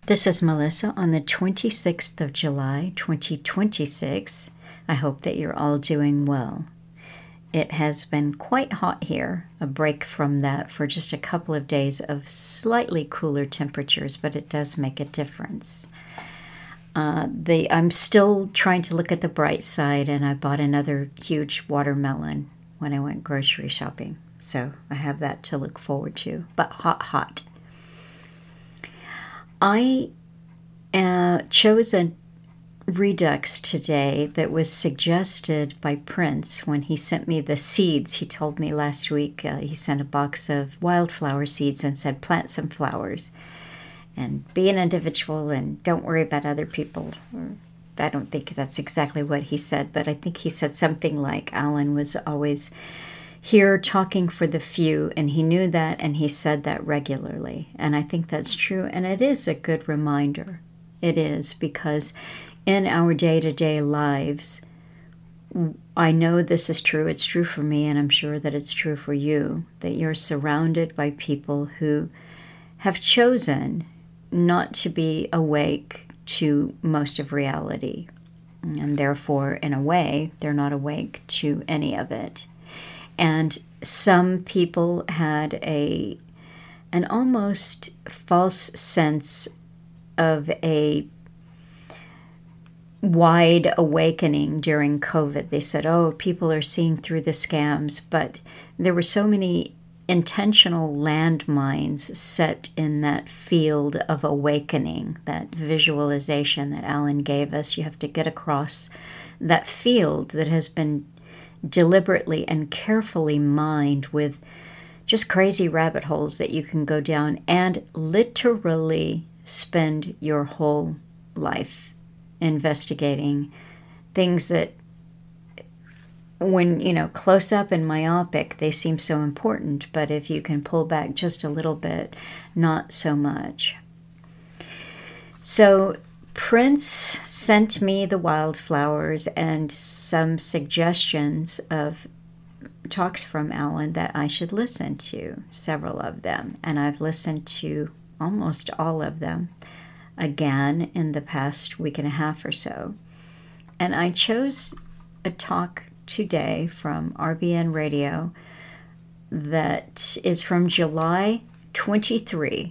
This is Melissa on the 26th of July, 2026. I hope that you're all doing well. It has been quite hot here, a break from that for just a couple of days of slightly cooler temperatures, but it does make a difference. I'm still trying to look at the bright side, and I bought another huge watermelon when I went grocery shopping. So I have that to look forward to, but hot. I chose a redux today that was suggested by Prince when he sent me the seeds. He told me last week he sent a box of wildflower seeds and said, plant some flowers and be an individual and don't worry about other people. I don't think that's exactly what he said, but I think he said something like Alan was always here talking for the few, and he knew that, and he said that regularly. And I think that's true, and it is a good reminder. It is, because in our day-to-day lives, I know this is true. It's true for me, and I'm sure that it's true for you, that you're surrounded by people who have chosen not to be awake to most of reality. And therefore, in a way, they're not awake to any of it. And some people had an almost false sense of a wide awakening during COVID. They said, oh, people are seeing through the scams, but there were so many intentional landmines set in that field of awakening, that visualization that Alan gave us. You have to get across that field that has been deliberately and carefully mined with just crazy rabbit holes that you can go down and literally spend your whole life investigating things that, when, close up and myopic, they seem so important, but if you can pull back just a little bit, not so much. So Prince sent me the wildflowers and some suggestions of talks from Alan that I should listen to, several of them. And I've listened to almost all of them again in the past week and a half or so. And I chose a talk today from RBN Radio that is from July 23,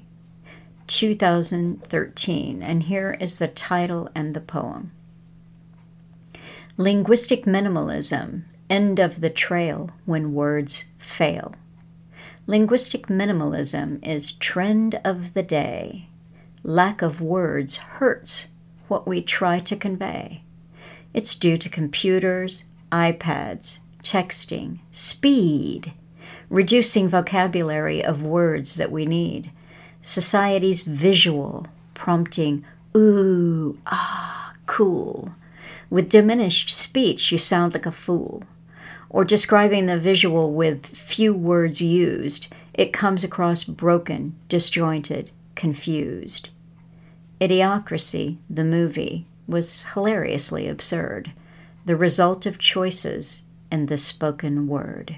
2013, and here is the title and the poem. Linguistic minimalism, end of the trail when words fail. Linguistic minimalism is trend of the day. Lack of words hurts what we try to convey. It's due to computers, iPads, texting, speed, reducing vocabulary of words that we need. Society's visual, prompting, ooh, ah, cool. With diminished speech, you sound like a fool. Or describing the visual with few words used, it comes across broken, disjointed, confused. Idiocracy, the movie, was hilariously absurd, the result of choices in the spoken word.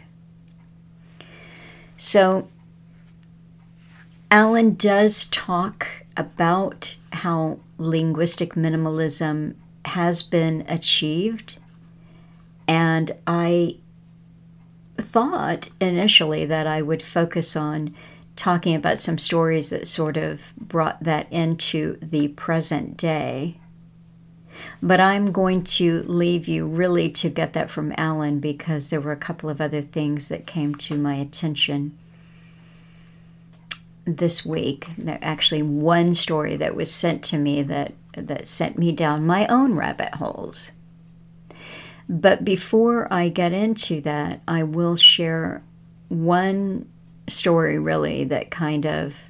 So, Alan does talk about how linguistic minimalism has been achieved, and I thought initially that I would focus on talking about some stories that sort of brought that into the present day. But I'm going to leave you really to get that from Alan, because there were a couple of other things that came to my attention this week. Actually, one story that was sent to me that sent me down my own rabbit holes. But before I get into that, I will share one story really that kind of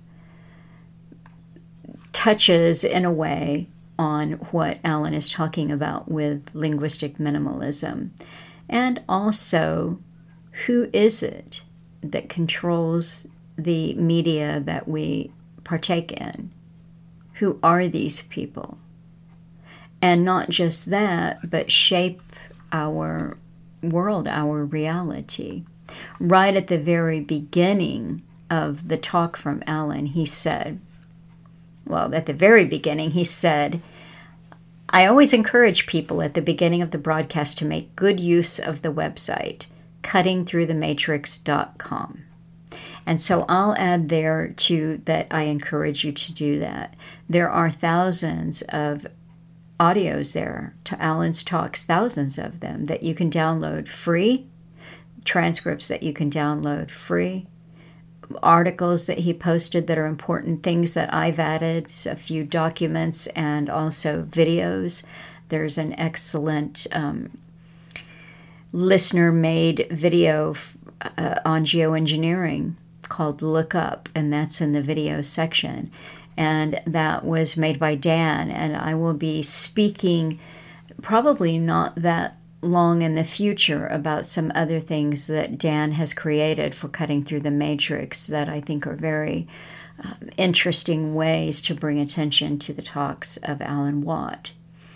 touches in a way on what Alan is talking about with linguistic minimalism. And also, who is it that controls the media that we partake in? Who are these people? And not just that, but shape our world, our reality. Right at the very beginning of the talk from Alan, he said, well, at the very beginning, he said, I always encourage people at the beginning of the broadcast to make good use of the website, cuttingthroughthematrix.com. And so I'll add there too that I encourage you to do that. There are thousands of audios there to Alan's talks, thousands of them that you can download free, transcripts that you can download free, articles that he posted that are important, things that I've added, a few documents, and also videos. There's an excellent listener-made video on geoengineering called Look Up, and that's in the video section. And that was made by Dan, and I will be speaking probably not that long in the future about some other things that Dan has created for Cutting Through the Matrix that I think are very interesting ways to bring attention to the talks of Alan Watt.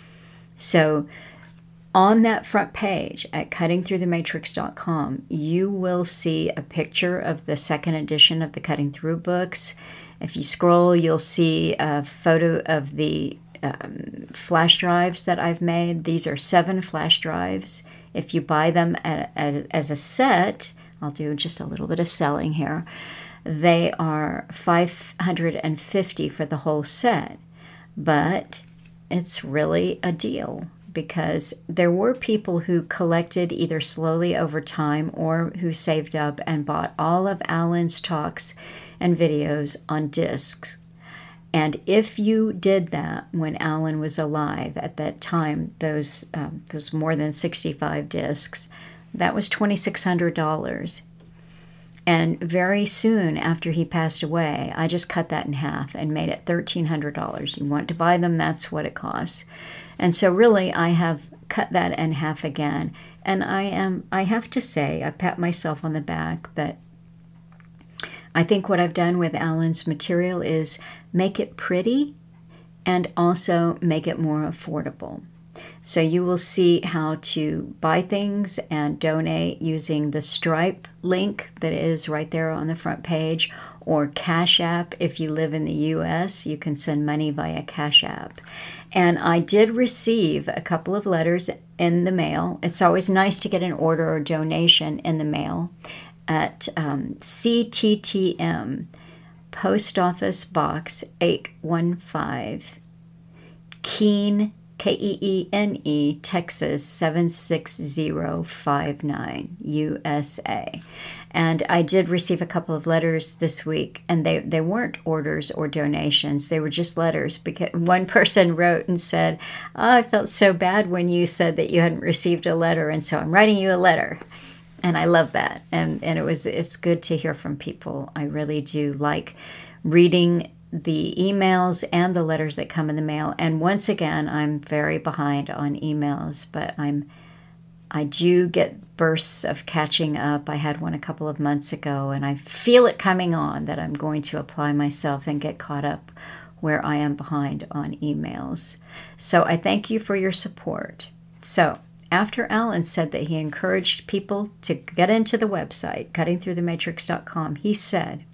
So on that front page at cuttingthroughthematrix.com, you will see a picture of the second edition of the Cutting Through books. If you scroll, you'll see a photo of the flash drives that I've made. These are 7 flash drives. If you buy them as a set, I'll do just a little bit of selling here. They are $550 for the whole set, but it's really a deal because there were people who collected either slowly over time or who saved up and bought all of Alan's talks and videos on discs. And if you did that when Alan was alive at that time, those more than 65 discs, that was $2,600. And very soon after he passed away, I just cut that in half and made it $1,300. You want to buy them, that's what it costs. And so really, I have cut that in half again. And I have to say, I pat myself on the back that I think what I've done with Alan's material is make it pretty and also make it more affordable. So you will see how to buy things and donate using the Stripe link that is right there on the front page, or Cash App. If you live in the U.S., you can send money via Cash App. And I did receive a couple of letters in the mail. It's always nice to get an order or donation in the mail at CTTM, Post Office Box 815, Keene, Keene, Texas 76059, USA. And I did receive a couple of letters this week, and they weren't orders or donations. They were just letters, because one person wrote and said, I felt so bad when you said that you hadn't received a letter, and so I'm writing you a letter. And I love that. And it's good to hear from people. I really do like reading the emails and the letters that come in the mail. And once again, I'm very behind on emails, but I do get bursts of catching up. I had one a couple of months ago, and I feel it coming on that I'm going to apply myself and get caught up where I am behind on emails. So I thank you for your support. So after Alan said that he encouraged people to get into the website, cuttingthroughthematrix.com, he said,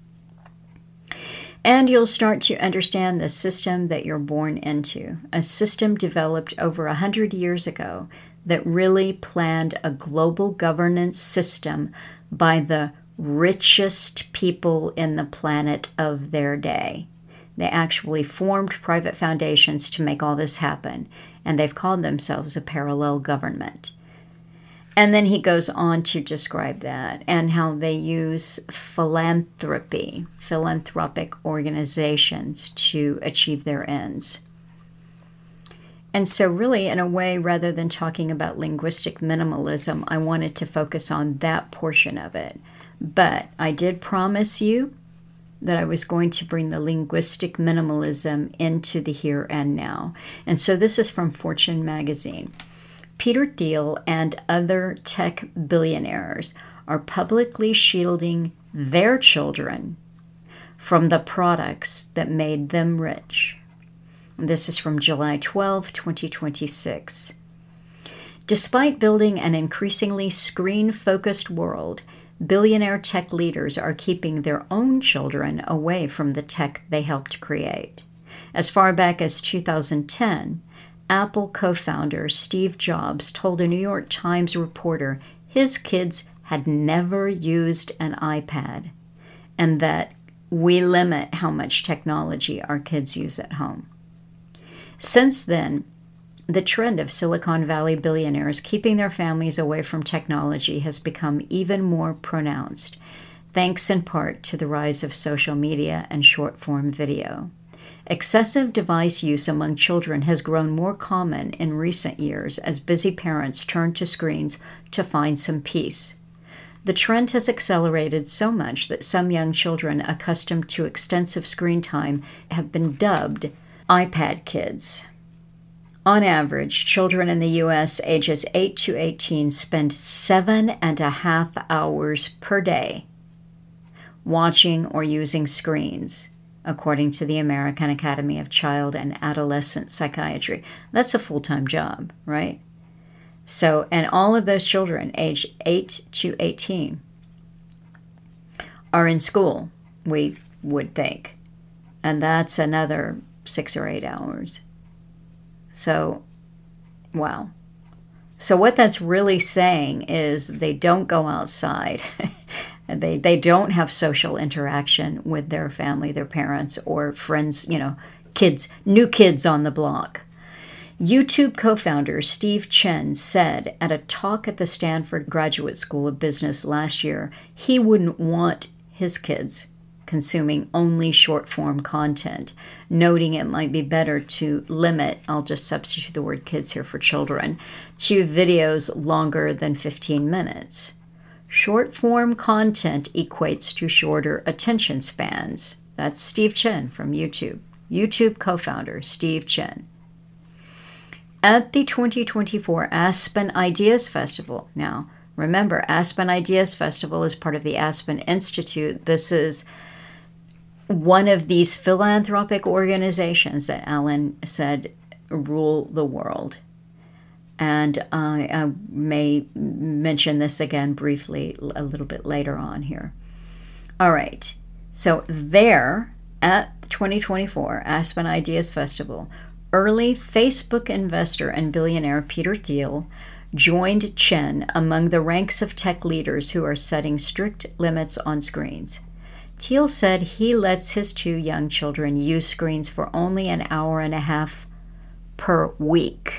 and you'll start to understand the system that you're born into, a system developed over 100 years ago that really planned a global governance system by the richest people in the planet of their day. They actually formed private foundations to make all this happen, and they've called themselves a parallel government. And then he goes on to describe that and how they use philanthropic organizations to achieve their ends. And so really, in a way, rather than talking about linguistic minimalism, I wanted to focus on that portion of it. But I did promise you that I was going to bring the linguistic minimalism into the here and now. And so this is from Fortune magazine. Peter Thiel and other tech billionaires are publicly shielding their children from the products that made them rich. This is from July 12, 2026. Despite building an increasingly screen-focused world, billionaire tech leaders are keeping their own children away from the tech they helped create. As far back as 2010, Apple co-founder Steve Jobs told a New York Times reporter his kids had never used an iPad and that we limit how much technology our kids use at home. Since then, the trend of Silicon Valley billionaires keeping their families away from technology has become even more pronounced, thanks in part to the rise of social media and short-form video. Excessive device use among children has grown more common in recent years as busy parents turn to screens to find some peace. The trend has accelerated so much that some young children accustomed to extensive screen time have been dubbed iPad kids. On average, children in the U.S. ages 8 to 18 spend 7.5 hours per day watching or using screens, according to the American Academy of Child and Adolescent Psychiatry. That's a full-time job, right? So, and all of those children aged 8 to 18 are in school, we would think. And that's another 6 or 8 hours. So, wow. So what that's really saying is they don't go outside. They don't have social interaction with their family, their parents, or friends, kids, new kids on the block. YouTube co-founder Steve Chen said at a talk at the Stanford Graduate School of Business last year he wouldn't want his kids consuming only short-form content, noting it might be better to limit, I'll just substitute the word kids here for children, to videos longer than 15 minutes. Short-form content equates to shorter attention spans. That's Steve Chen from YouTube. YouTube co-founder Steve Chen. At the 2024 Aspen Ideas Festival, now remember, Aspen Ideas Festival is part of the Aspen Institute. This is one of these philanthropic organizations that Alan said rule the world. And I may mention this again briefly a little bit later on here. All right. So there at the 2024 Aspen Ideas Festival, early Facebook investor and billionaire Peter Thiel joined Chen among the ranks of tech leaders who are setting strict limits on screens. Thiel said he lets his 2 young children use screens for only an hour and a half per week.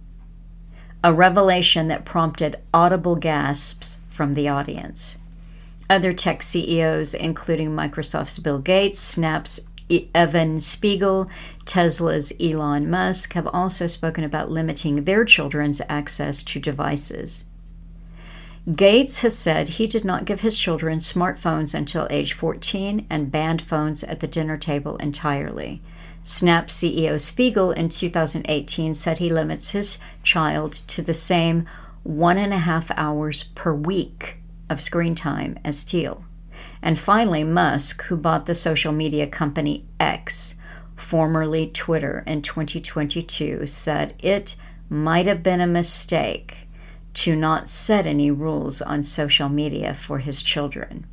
A revelation that prompted audible gasps from the audience. Other tech CEOs, including Microsoft's Bill Gates, Snap's Evan Spiegel, Tesla's Elon Musk, have also spoken about limiting their children's access to devices. Gates has said he did not give his children smartphones until age 14 and banned phones at the dinner table entirely. Snap CEO Spiegel in 2018 said he limits his child to the same 1.5 hours per week of screen time as Thiel. And finally, Musk, who bought the social media company X, formerly Twitter, in 2022, said it might have been a mistake to not set any rules on social media for his children.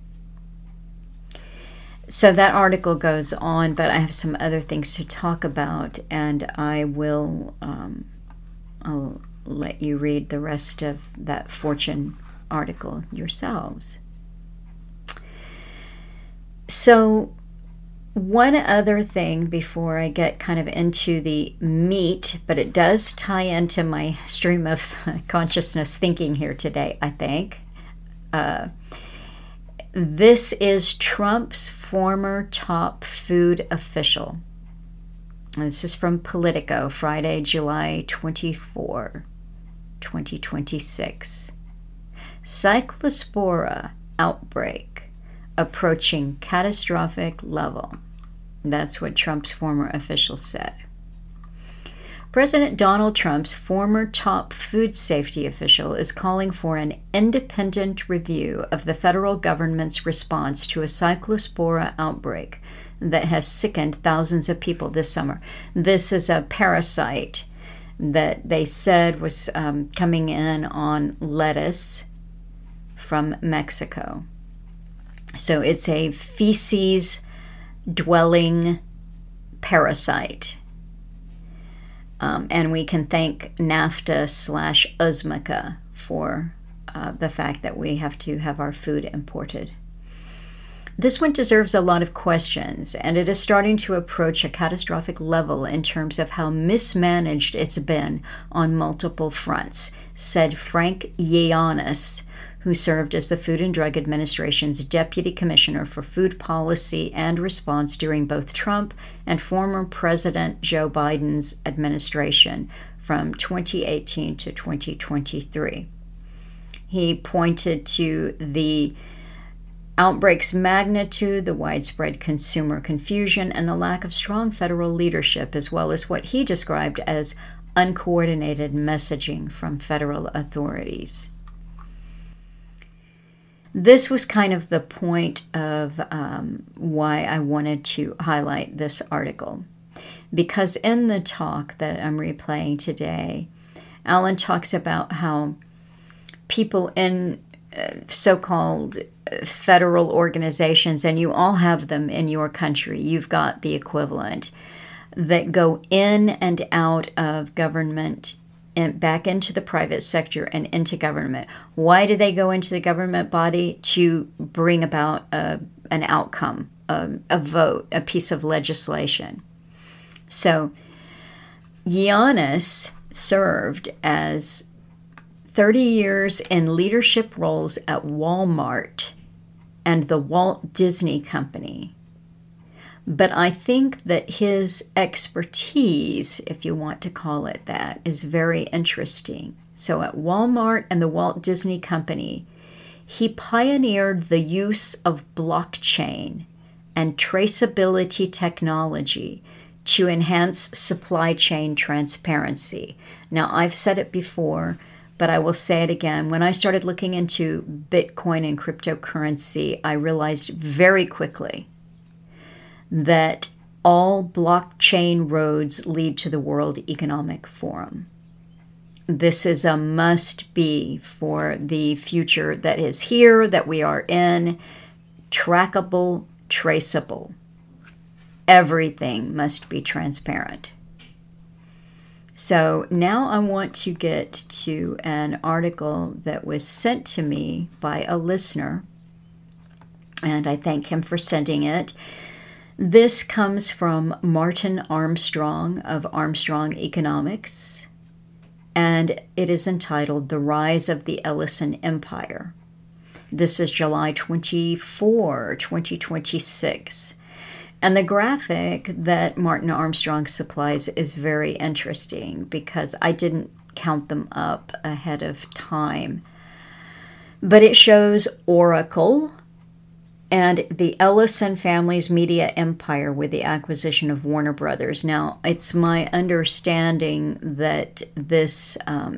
So that article goes on, but I have some other things to talk about, and I'll let you read the rest of that Fortune article yourselves. So one other thing before I get kind of into the meat, but it does tie into my stream of consciousness thinking here today, I think. This is Trump's former top food official. And this is from Politico, Friday, July 24, 2026. Cyclospora outbreak approaching catastrophic level. That's what Trump's former official said. President Donald Trump's former top food safety official is calling for an independent review of the federal government's response to a cyclospora outbreak that has sickened thousands of people this summer. This is a parasite that they said was coming in on lettuce from Mexico. So it's a feces-dwelling parasite. And we can thank NAFTA/USMCA for the fact that we have to have our food imported. This one deserves a lot of questions, and it is starting to approach a catastrophic level in terms of how mismanaged it's been on multiple fronts, said Frank Yiannis, who served as the Food and Drug Administration's Deputy Commissioner for Food Policy and Response during both Trump and former President Joe Biden's administration from 2018 to 2023. He pointed to the outbreak's magnitude, the widespread consumer confusion, and the lack of strong federal leadership, as well as what he described as uncoordinated messaging from federal authorities. This was kind of the point of why I wanted to highlight this article. Because in the talk that I'm replaying today, Alan talks about how people in so-called federal organizations, and you all have them in your country, you've got the equivalent, that go in and out of government and back into the private sector and into government. Why do they go into the government body? To bring about an outcome, a vote, a piece of legislation. So Yiannis served as 30 years in leadership roles at Walmart and the Walt Disney Company. But I think that his expertise, if you want to call it that, is very interesting. So at Walmart and the Walt Disney Company, he pioneered the use of blockchain and traceability technology to enhance supply chain transparency. Now, I've said it before, but I will say it again. When I started looking into Bitcoin and cryptocurrency, I realized very quickly that all blockchain roads lead to the World Economic Forum. This is a must-be for the future that is here, that we are in. Trackable, traceable. Everything must be transparent. So now I want to get to an article that was sent to me by a listener, and I thank him for sending it. This comes from Martin Armstrong of Armstrong Economics, and it is entitled The Rise of the Ellison Empire. This is July 24, 2026. And the graphic that Martin Armstrong supplies is very interesting because I didn't count them up ahead of time. But it shows Oracle and the Ellison family's media empire with the acquisition of Warner Brothers. Now, it's my understanding that this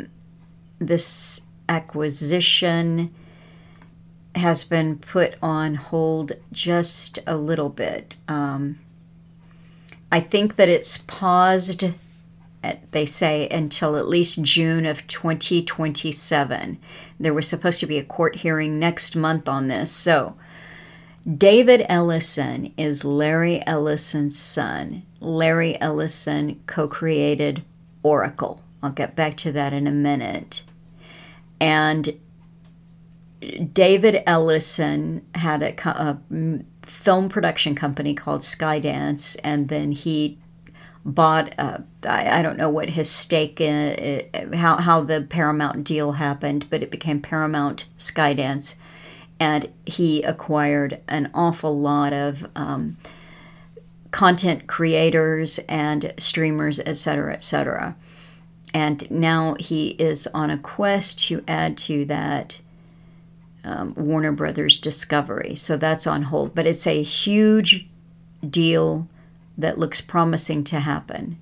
acquisition has been put on hold just a little bit. I think that it's paused, they say, until at least June of 2027. There was supposed to be a court hearing next month on this. So David Ellison is Larry Ellison's son. Larry Ellison co-created Oracle. I'll get back to that in a minute. And David Ellison had a film production company called Skydance, and then he bought, I don't know what his stake in, how the Paramount deal happened, but it became Paramount Skydance, and he acquired an awful lot of content creators and streamers, etc., etc. And now he is on a quest to add to that Warner Brothers Discovery. So that's on hold. But it's a huge deal that looks promising to happen.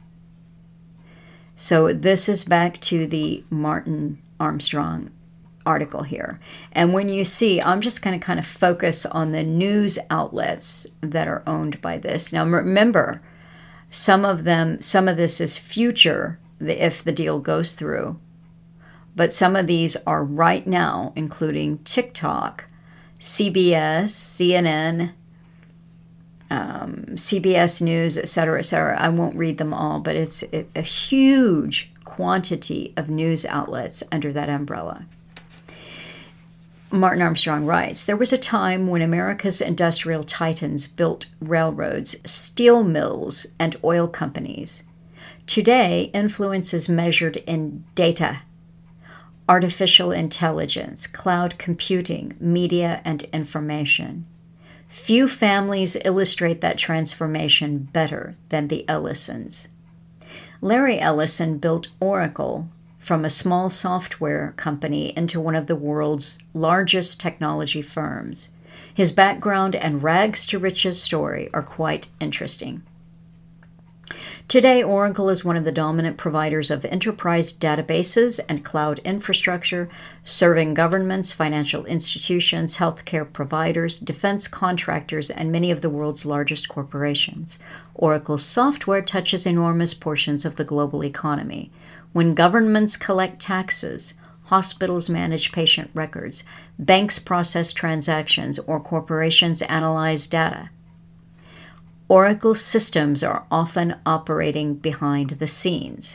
So this is back to the Martin Armstrong article here. And when you see, I'm just going to kind of focus on the news outlets that are owned by this. Now remember, some of this is future if the deal goes through. But some of these are right now, including TikTok, CBS, CNN, CBS News, et cetera, et cetera. I won't read them all, but it's a huge quantity of news outlets under that umbrella. Martin Armstrong writes, there was a time when America's industrial titans built railroads, steel mills, and oil companies. Today, influence is measured in data, artificial intelligence, cloud computing, media, and information. Few families illustrate that transformation better than the Ellisons. Larry Ellison built Oracle from a small software company into one of the world's largest technology firms. His background and rags to riches story are quite interesting. Today, Oracle is one of the dominant providers of enterprise databases and cloud infrastructure, serving governments, financial institutions, healthcare providers, defense contractors, and many of the world's largest corporations. Oracle's software touches enormous portions of the global economy. When governments collect taxes, hospitals manage patient records, banks process transactions, or corporations analyze data, Oracle systems are often operating behind the scenes.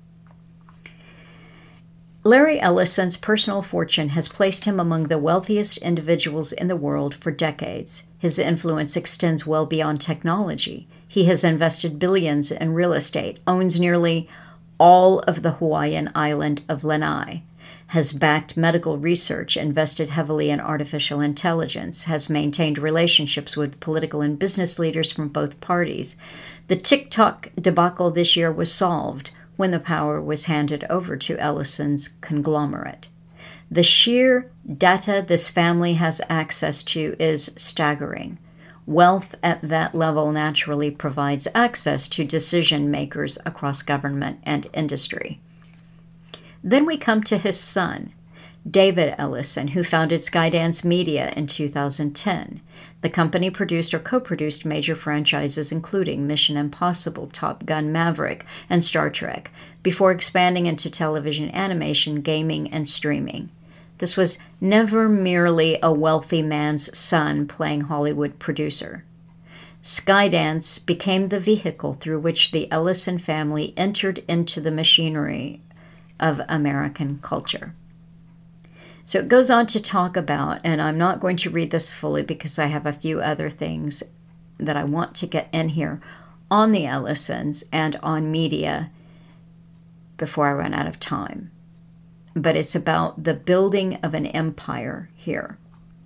Larry Ellison's personal fortune has placed him among the wealthiest individuals in the world for decades. His influence extends well beyond technology. He has invested billions in real estate, owns nearly all of the Hawaiian island of Lanai, has backed medical research, invested heavily in artificial intelligence, has maintained relationships with political and business leaders from both parties. The TikTok debacle this year was solved when the power was handed over to Ellison's conglomerate. The sheer data this family has access to is staggering. Wealth at that level naturally provides access to decision makers across government and industry. Then we come to his son, David Ellison, who founded Skydance Media in 2010. The company produced or co-produced major franchises including Mission Impossible, Top Gun Maverick, and Star Trek, before expanding into television animation, gaming, and streaming. This was never merely a wealthy man's son playing Hollywood producer. Skydance became the vehicle through which the Ellison family entered into the machinery of American culture. So it goes on to talk about, and I'm not going to read this fully because I have a few other things that I want to get in here on the Ellisons and on media before I run out of time. But it's about the building of an empire here.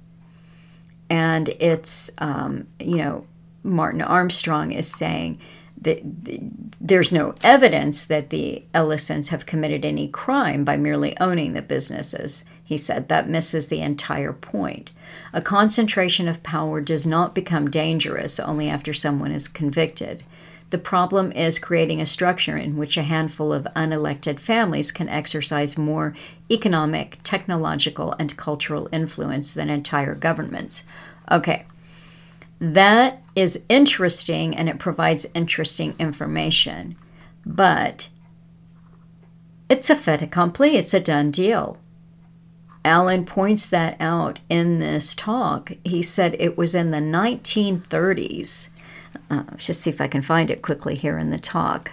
And it's, Martin Armstrong is saying that there's no evidence that the Ellisons have committed any crime by merely owning the businesses. He said that misses the entire point. A concentration of power does not become dangerous only after someone is convicted. The problem is creating a structure in which a handful of unelected families can exercise more economic, technological, and cultural influence than entire governments. Okay. That is interesting, and it provides interesting information. But it's a fait accompli. It's a done deal. Alan points that out in this talk. He said it was in the 1930s. Let's just see if I can find it quickly here in the talk.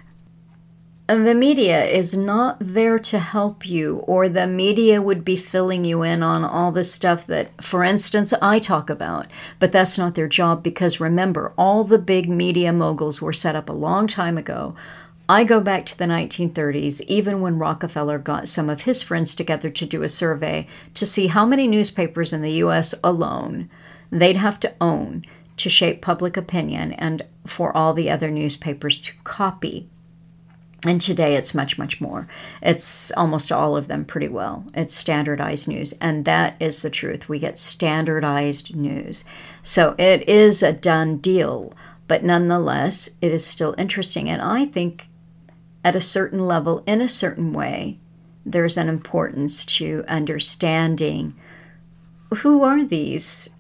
The media is not there to help you, or the media would be filling you in on all the stuff that, for instance, I talk about. But that's not their job because, remember, all the big media moguls were set up a long time ago. I go back to the 1930s, even when Rockefeller got some of his friends together to do a survey to see how many newspapers in the U.S. alone they'd have to own to shape public opinion and for all the other newspapers to copy. And today it's much, much more. It's almost all of them pretty well. It's standardized news. And that is the truth. We get standardized news. So it is a done deal. But nonetheless, it is still interesting. And I think at a certain level, in a certain way, there's an importance to understanding who are these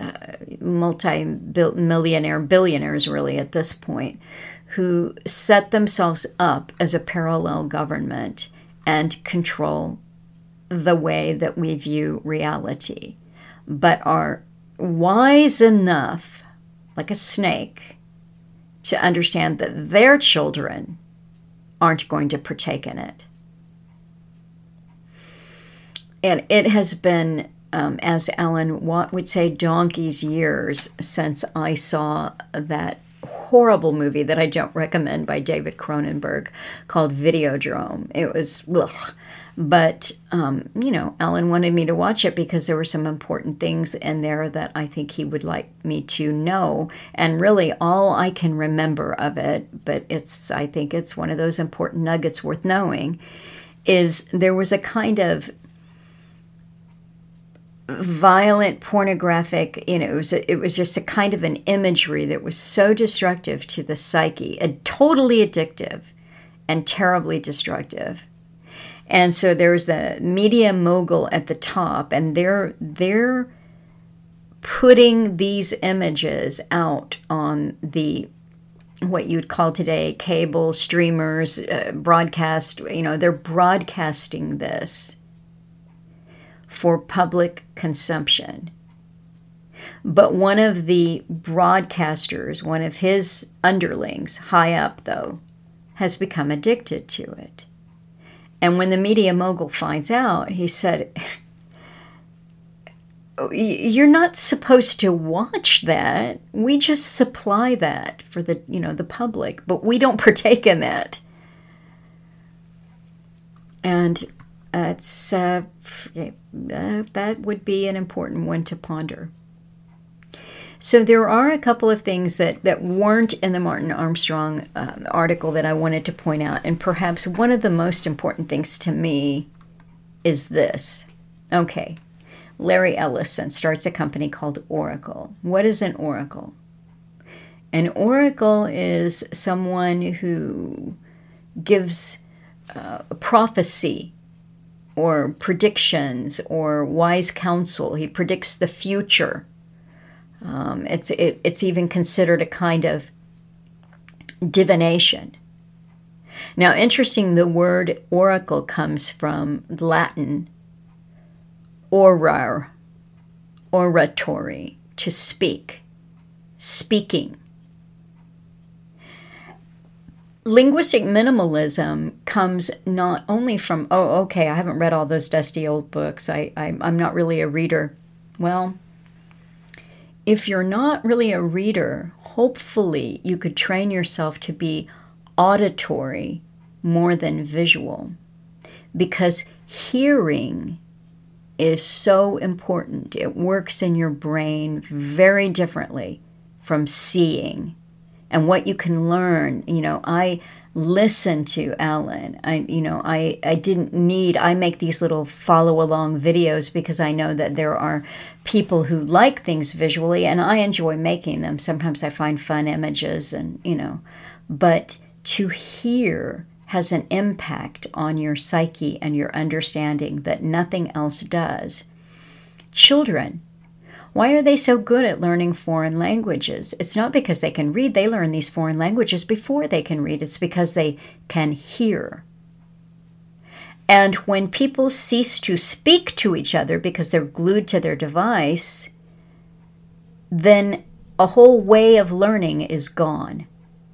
multi-millionaire billionaires really at this point, who set themselves up as a parallel government and control the way that we view reality, but are wise enough, like a snake, to understand that their children aren't going to partake in it. And it has been, as Alan Watt would say, donkey's years since I saw that horrible movie that I don't recommend by David Cronenberg called Videodrome. It was, ugh. But, Alan wanted me to watch it because there were some important things in there that I think he would like me to know. And really all I can remember of it, but I think it's one of those important nuggets worth knowing, is there was a kind of violent, pornographic, it was just a kind of an imagery that was so destructive to the psyche, totally addictive and terribly destructive. And so there's the media mogul at the top, and they're putting these images out on the what you'd call today cable streamers, broadcast. They're broadcasting this for public consumption. But one of the broadcasters, one of his underlings, high up though, has become addicted to it. And when the media mogul finds out, he said, "You're not supposed to watch that. We just supply that for the public, but we don't partake in that." And it's that would be an important one to ponder. So there are a couple of things that weren't in the Martin Armstrong article that I wanted to point out. And perhaps one of the most important things to me is this. Okay, Larry Ellison starts a company called Oracle. What is an oracle? An oracle is someone who gives prophecy or predictions or wise counsel. He predicts the future. It's even considered a kind of divination. Now, interesting, the word oracle comes from Latin orar, oratory, to speak, speaking. Linguistic minimalism comes not only from, I haven't read all those dusty old books. I'm not really a reader. Well, if you're not really a reader, hopefully you could train yourself to be auditory more than visual, because hearing is so important. It works in your brain very differently from seeing. And what you can learn, I listen to Alan. I make these little follow along videos because I know that there are people who like things visually, and I enjoy making them. Sometimes I find fun images but to hear has an impact on your psyche and your understanding that nothing else does. Children, why are they so good at learning foreign languages? It's not because they can read. They learn these foreign languages before they can read. It's because they can hear. And when people cease to speak to each other because they're glued to their device, then a whole way of learning is gone.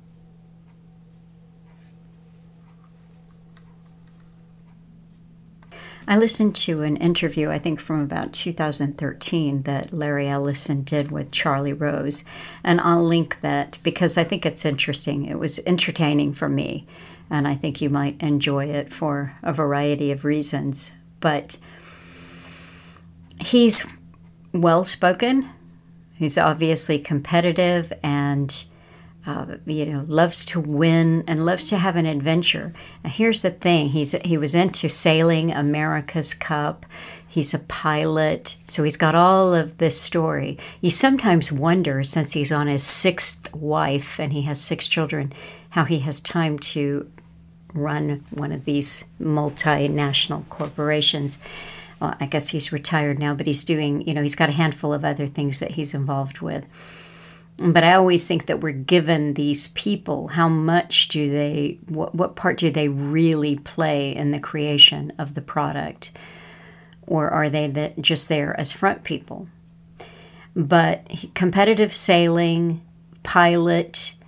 I listened to an interview, I think from about 2013, that Larry Ellison did with Charlie Rose, and I'll link that because I think it's interesting. It was entertaining for me, and I think you might enjoy it for a variety of reasons. But he's well-spoken, he's obviously competitive, and loves to win and loves to have an adventure. Now, here's the thing. He was into sailing America's Cup. He's a pilot. So he's got all of this story. You sometimes wonder, since he's on his sixth wife and he has 6 children, how he has time to run one of these multinational corporations. Well, I guess he's retired now, but he's doing, he's got a handful of other things that he's involved with. But I always think that we're given these people, how much do they, what part do they really play in the creation of the product? Or are they just there as front people? But competitive sailing, pilot,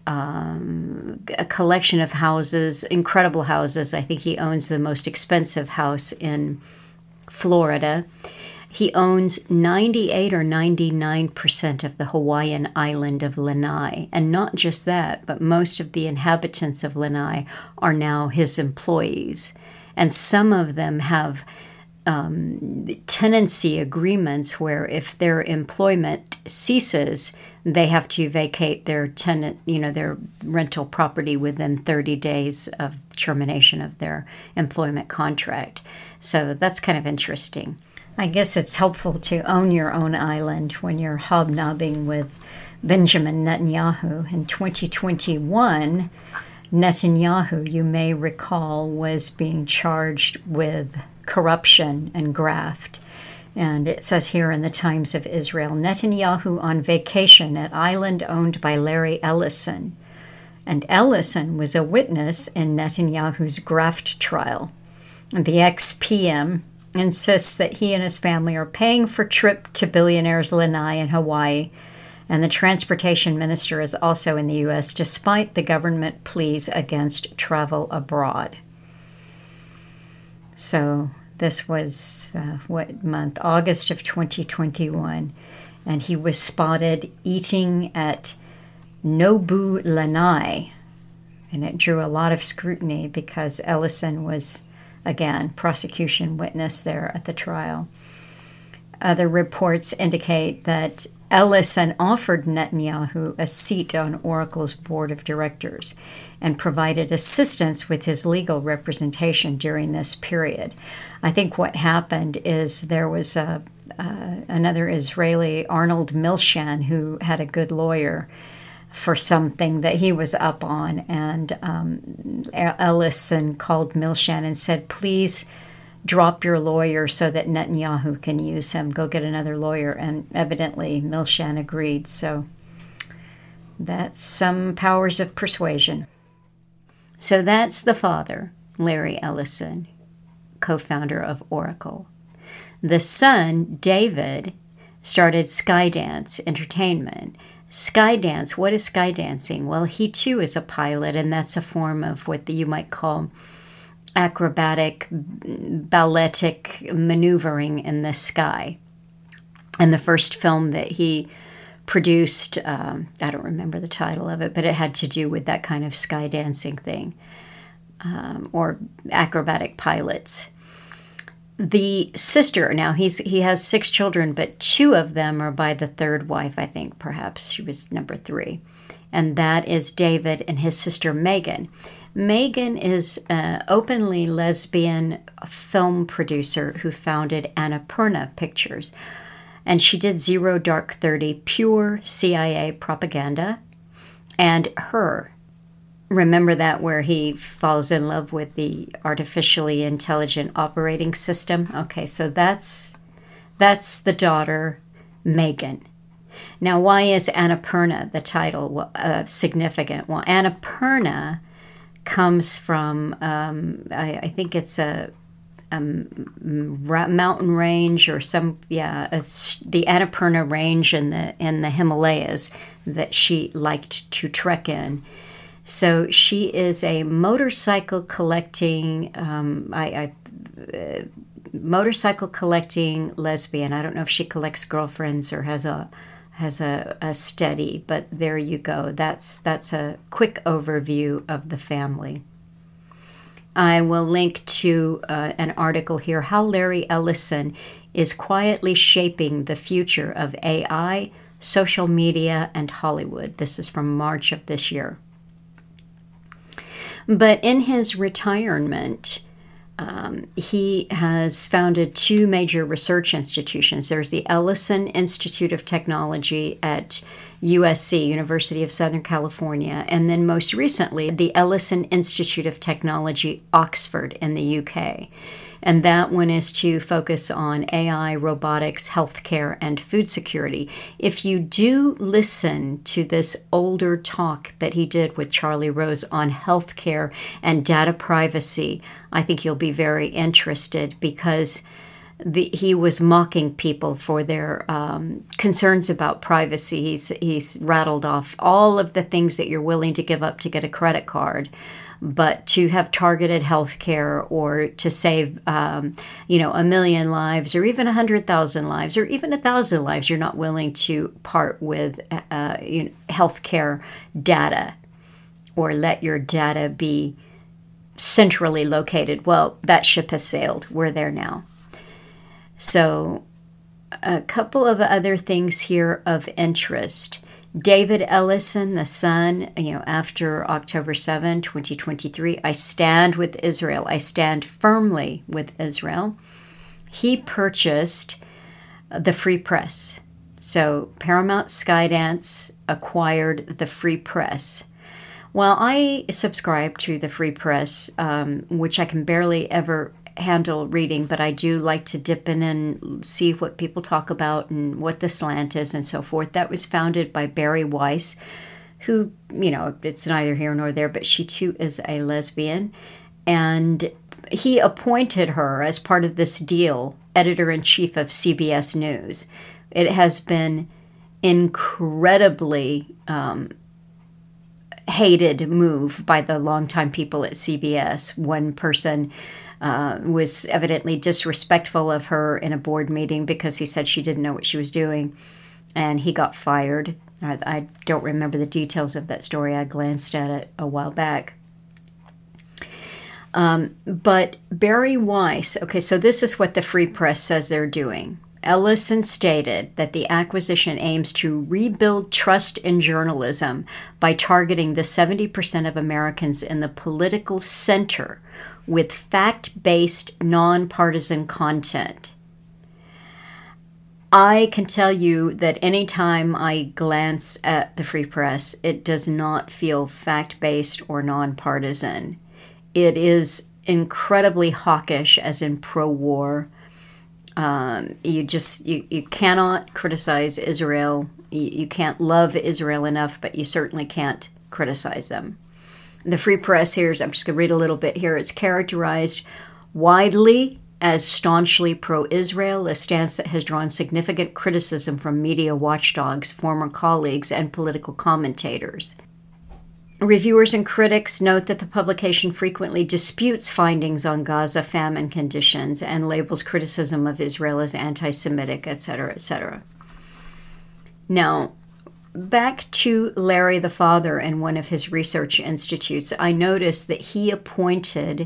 a collection of houses, incredible houses. I think he owns the most expensive house in Florida. He owns 98 or 99% of the Hawaiian island of Lanai. And not just that, but most of the inhabitants of Lanai are now his employees. And some of them have tenancy agreements where if their employment ceases, they have to vacate their their rental property within 30 days of termination of their employment contract. So that's kind of interesting. I guess it's helpful to own your own island when you're hobnobbing with Benjamin Netanyahu. In 2021, Netanyahu, you may recall, was being charged with corruption and graft. And it says here in the Times of Israel, Netanyahu on vacation at island owned by Larry Ellison. And Ellison was a witness in Netanyahu's graft trial. And the ex-PM insists that he and his family are paying for trip to billionaires Lanai and Hawaii. And the transportation minister is also in the U.S., despite the government pleas against travel abroad. So this was, what month? August of 2021. And he was spotted eating at Nobu Lanai. And it drew a lot of scrutiny because Ellison was, again, prosecution witness there at the trial. Other reports indicate that Ellison offered Netanyahu a seat on Oracle's board of directors and provided assistance with his legal representation during this period. I think what happened is there was another Israeli, Arnold Milchan, who had a good lawyer for something that he was up on, and Ellison called Milchan and said, please drop your lawyer so that Netanyahu can use him. Go get another lawyer. And evidently Milchan agreed. So that's some powers of persuasion. So that's the father, Larry Ellison, co-founder of Oracle. The son, David, started Skydance Entertainment. Skydance, what is skydancing? Well, he too is a pilot, and that's a form of what you might call acrobatic, balletic maneuvering in the sky. And the first film that he produced, I don't remember the title of it, but it had to do with that kind of sky dancing thing, or acrobatic pilots. The sister, now he has 6 children, but 2 of them are by the third wife, I think, perhaps. She was number 3. And that is David and his sister Megan. Megan is an openly lesbian film producer who founded Annapurna Pictures. And she did Zero Dark 30, pure CIA propaganda. And Her. Remember that, where he falls in love with the artificially intelligent operating system? Okay, so that's the daughter, Megan. Now, why is Annapurna, the title, significant? Well, Annapurna comes from, I think it's a mountain range or the Annapurna range in the Himalayas that she liked to trek in. So she is a motorcycle collecting, motorcycle collecting lesbian. I don't know if she collects girlfriends or has a steady, but there you go. That's a quick overview of the family. I will link to an article here, How Larry Ellison is Quietly Shaping the Future of AI, Social Media, and Hollywood. This is from March of this year. But in his retirement, he has founded 2 major research institutions. There's the Ellison Institute of Technology at USC, University of Southern California, and then most recently, the Ellison Institute of Technology, Oxford in the UK. And that one is to focus on AI, robotics, healthcare, and food security. If you do listen to this older talk that he did with Charlie Rose on healthcare and data privacy, I think you'll be very interested, because he was mocking people for their concerns about privacy. He's rattled off all of the things that you're willing to give up to get a credit card, but to have targeted health care or to save, 1,000,000 lives or even 100,000 lives or even 1,000 lives, you're not willing to part with health care data or let your data be centrally located. Well, that ship has sailed. We're there now. So a couple of other things here of interest. David Ellison, the son, after October 7, 2023, I stand with Israel. I stand firmly with Israel. He purchased the Free Press. So Paramount Skydance acquired the Free Press. Well, I subscribe to the Free Press, which I can barely ever handle reading, but I do like to dip in and see what people talk about and what the slant is and so forth. That was founded by Bari Weiss, who, it's neither here nor there, but she too is a lesbian. And he appointed her as part of this deal, editor-in-chief of CBS News. It has been incredibly hated move by the longtime people at CBS. One person was evidently disrespectful of her in a board meeting because he said she didn't know what she was doing, and he got fired. I don't remember the details of that story. I glanced at it a while back. But Bari Weiss, okay, so this is what the Free Press says they're doing. Ellison stated that the acquisition aims to rebuild trust in journalism by targeting the 70% of Americans in the political center with fact-based, nonpartisan content. I can tell you that anytime I glance at the Free Press, it does not feel fact-based or nonpartisan. It is incredibly hawkish, as in pro-war. You cannot criticize Israel. You can't love Israel enough, but you certainly can't criticize them. The Free Press here, I'm just going to read a little bit here. It's characterized widely as staunchly pro-Israel, a stance that has drawn significant criticism from media watchdogs, former colleagues, and political commentators. Reviewers and critics note that the publication frequently disputes findings on Gaza famine conditions and labels criticism of Israel as anti-Semitic, etc., etc. Now, back to Larry the Father and one of his research institutes, I noticed that he appointed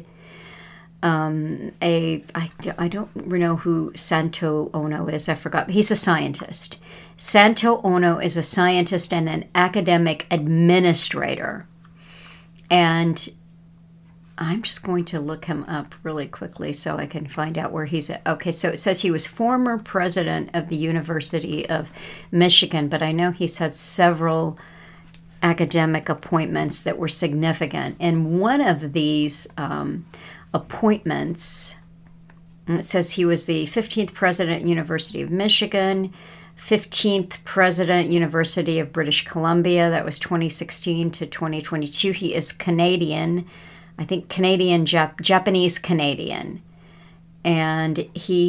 I don't know who Santo Ono is. I forgot. He's a scientist. Santo Ono is a scientist and an academic administrator. And I'm just going to look him up really quickly so I can find out where he's at. Okay, so it says he was former president of the University of Michigan, but I know he's had several academic appointments that were significant. And one of these appointments, it says he was the 15th president, University of Michigan, 15th president, University of British Columbia. That was 2016 to 2022. He is Canadian, I think Canadian, Japanese Canadian. And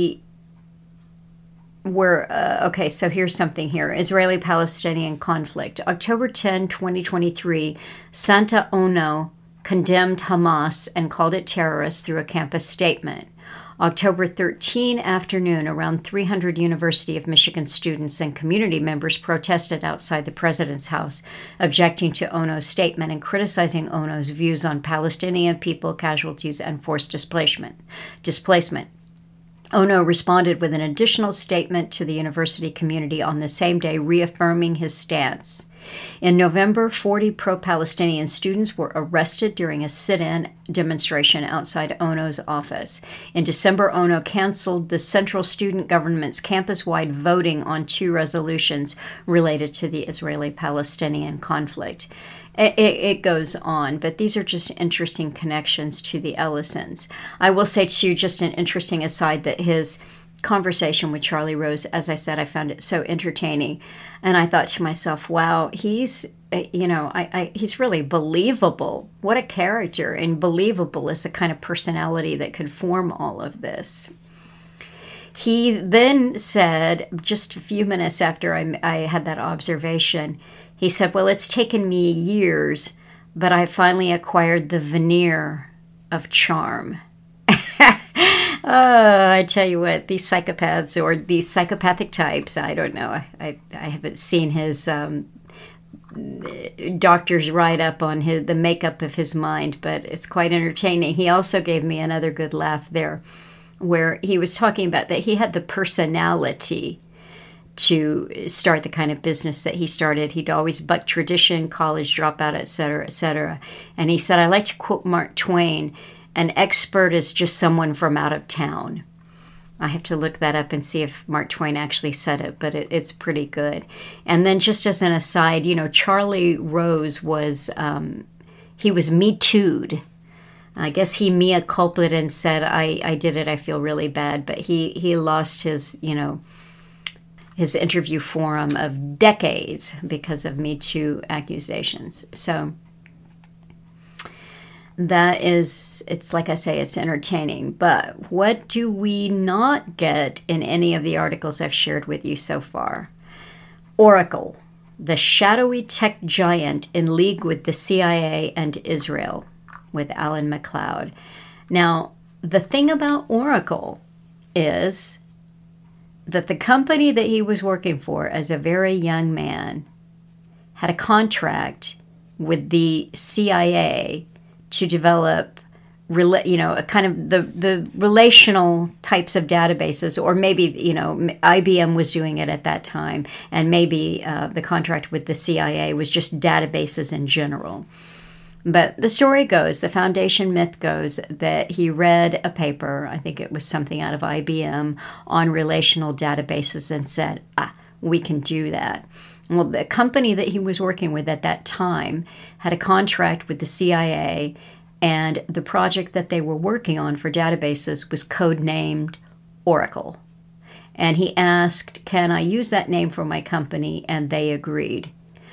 okay, so here's something here. Israeli-Palestinian conflict. October 10, 2023, Santa Ono condemned Hamas and called it terrorist through a campus statement. October 13 afternoon, around 300 University of Michigan students and community members protested outside the president's house, objecting to Ono's statement and criticizing Ono's views on Palestinian people, casualties, and forced displacement. Ono responded with an additional statement to the university community on the same day, reaffirming his stance. In November, 40 pro-Palestinian students were arrested during a sit-in demonstration outside Ono's office. In December, Ono canceled the Central Student Government's campus-wide voting on 2 resolutions related to the Israeli-Palestinian conflict. It goes on, but these are just interesting connections to the Ellisons. I will say, too, just an interesting aside, that his conversation with Charlie Rose, as I said, I found it so entertaining. And I thought to myself, wow, he's really believable. What a character. And believable is the kind of personality that could form all of this. He then said, just a few minutes after I had that observation, he said, well, it's taken me years, but I finally acquired the veneer of charm. I tell you what, these psychopaths or these psychopathic types, I don't know. I haven't seen his doctor's write-up on the makeup of his mind, but it's quite entertaining. He also gave me another good laugh there, where he was talking about that he had the personality to start the kind of business that he started. He'd always bucked tradition, college dropout, et cetera, et cetera. And he said, I like to quote Mark Twain, an expert is just someone from out of town. I have to look that up and see if Mark Twain actually said it, but it's pretty good. And then just as an aside, Charlie Rose was, he was Me Too'd. I guess he mea culpa'd and said, I did it, I feel really bad. But he lost his, his interview forum of decades because of Me Too accusations. So that is, it's like I say, it's entertaining. But what do we not get in any of the articles I've shared with you so far? Oracle, the shadowy tech giant in league with the CIA and Israel, with Alan McLeod. Now, the thing about Oracle is that the company that he was working for as a very young man had a contract with the CIA to develop, a kind of the relational types of databases, or maybe, IBM was doing it at that time, and maybe the contract with the CIA was just databases in general. But the story goes, the foundation myth goes, that he read a paper, I think it was something out of IBM, on relational databases and said, we can do that. Well, the company that he was working with at that time had a contract with the CIA, and the project that they were working on for databases was codenamed Oracle. And he asked, can I use that name for my company? And they agreed.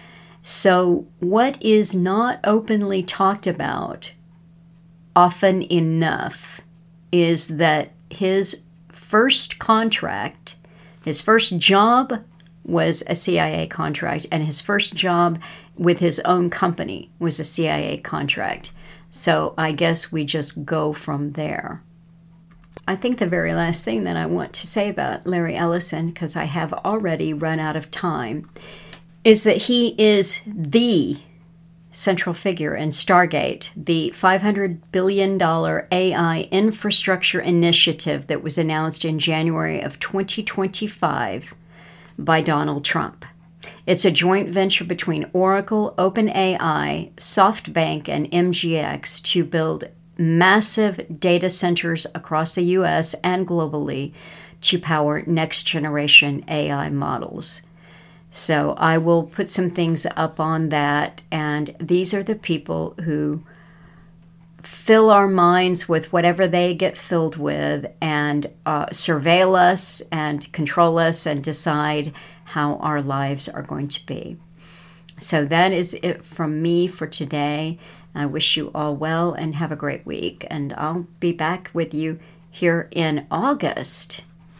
So what is not openly talked about often enough is that his first contract, his first job was a CIA contract, and his first job with his own company was a CIA contract. So I guess we just go from there. I think the very last thing that I want to say about Larry Ellison, because I have already run out of time, is that he is the central figure in Stargate, the $500 billion AI infrastructure initiative that was announced in January of 2025 by Donald Trump. It's a joint venture between Oracle, OpenAI, SoftBank, and MGX to build massive data centers across the U.S. and globally to power next-generation AI models. So I will put some things up on that, and these are the people who fill our minds with whatever they get filled with and surveil us and control us and decide how our lives are going to be. So that is it from me for today. I wish you all well and have a great week, and I'll be back with you here in August.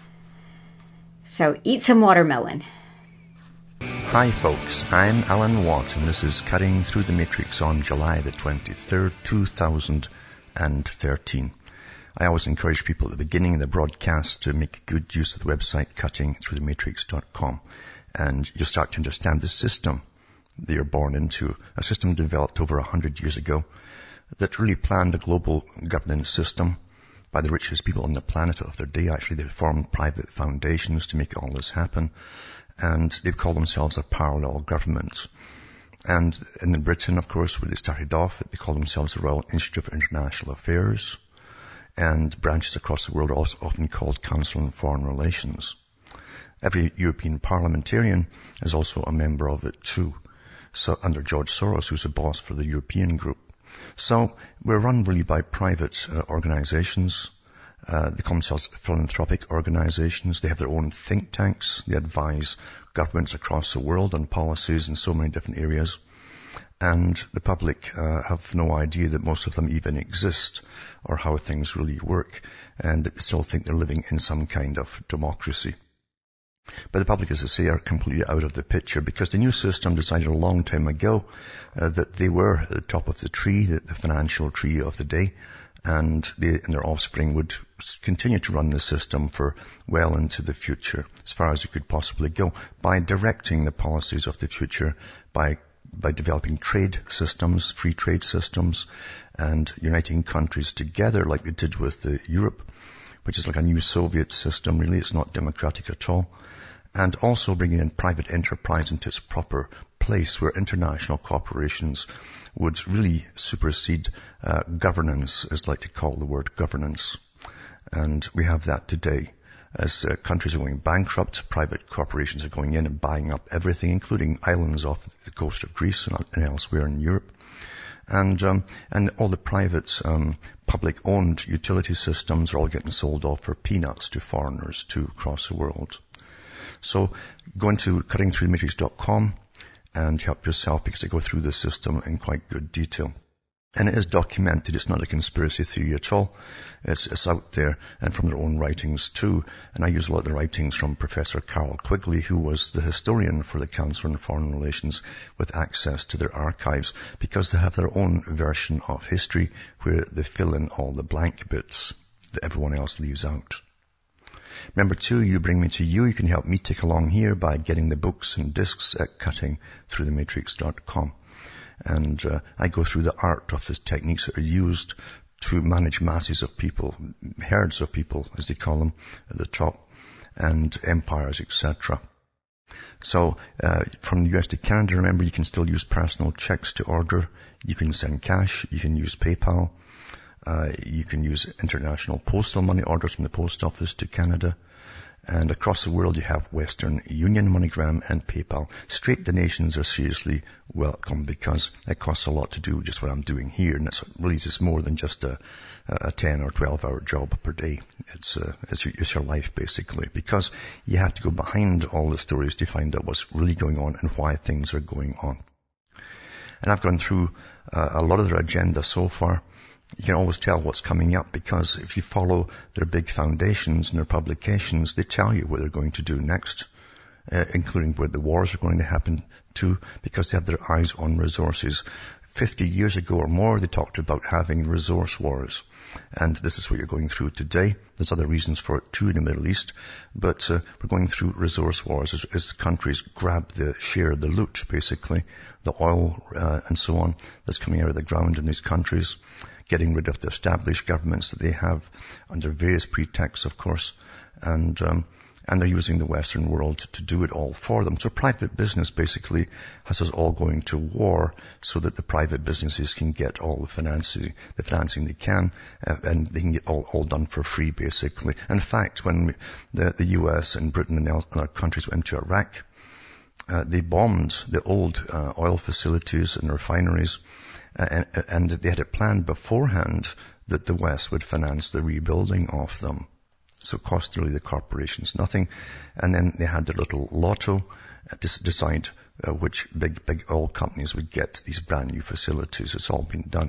So eat some watermelon. Hi folks, I'm Alan Watt, and this is Cutting Through the Matrix on July the 23rd, 2013. I always encourage people at the beginning of the broadcast to make good use of the website cuttingthroughthematrix.com, and you'll start to understand the system that you're born into, a system developed over 100 years ago that really planned a global governance system by the richest people on the planet of their day. Actually, they formed private foundations to make all this happen. And they call themselves a parallel government. And in Britain, of course, where they started off, they call themselves the Royal Institute of International Affairs. And branches across the world are also often called Council on Foreign Relations. Every European parliamentarian is also a member of it too. So under George Soros, who's the boss for the European group. So we're run really by private organizations. They call themselves philanthropic organizations. They have their own think tanks. They advise governments across the world on policies in so many different areas. And the public have no idea that most of them even exist or how things really work, and still think they're living in some kind of democracy. But the public, as I say, are completely out of the picture because the new system decided a long time ago that they were at the top of the tree, the financial tree of the day, and they and their offspring would continue to run the system for well into the future, as far as it could possibly go, by directing the policies of the future, by developing trade systems, free trade systems, and uniting countries together like they did with Europe, which is like a new Soviet system. Really, it's not democratic at all. And also bringing in private enterprise into its proper place, where international corporations would really supersede governance, as I like to call the word governance. And we have that today. As countries are going bankrupt, private corporations are going in and buying up everything, including islands off the coast of Greece and elsewhere in Europe. And all the private, public-owned utility systems are all getting sold off for peanuts to foreigners too across the world. So go into cuttingthroughthematrix.com and help yourself, because I go through the system in quite good detail. And it is documented. It's not a conspiracy theory at all. It's out there and from their own writings too. And I use a lot of the writings from Professor Carroll Quigley, who was the historian for the Council on Foreign Relations, with access to their archives, because they have their own version of history where they fill in all the blank bits that everyone else leaves out. Remember too, you bring me to you. You can help me tick along here by getting the books and discs at cuttingthroughthematrix.com. And I go through the art of the techniques that are used to manage masses of people, herds of people, as they call them, at the top, and empires, etc. So from the US to Canada, remember, you can still use personal checks to order. You can send cash. You can use PayPal. You can use international postal money orders from the post office to Canada. And across the world, you have Western Union, MoneyGram, and PayPal. Straight donations are seriously welcome, because it costs a lot to do just what I'm doing here. And it's really just more than just a 10 or 12 hour job per day. It's your life, basically, because you have to go behind all the stories to find out what's really going on and why things are going on. And I've gone through a lot of their agenda so far. You can always tell what's coming up, because if you follow their big foundations and their publications, they tell you what they're going to do next, including where the wars are going to happen too, because they have their eyes on resources. 50 years ago or more, they talked about having resource wars. And this is what you're going through today. There's other reasons for it too in the Middle East. But we're going through resource wars as countries grab the share, the loot, basically, the oil and so on that's coming out of the ground in these countries, getting rid of the established governments that they have under various pretexts, of course. And they're using the Western world to do it all for them. So private business basically has us all going to war so that the private businesses can get all the financing they can, and they can get all done for free, basically. In fact, when the US and Britain and other countries went into Iraq, they bombed the old oil facilities and refineries, and they had it planned beforehand that the West would finance the rebuilding of them. So it cost really the corporations nothing. And then they had their little lotto to decide which big oil companies would get these brand new facilities. It's all been done.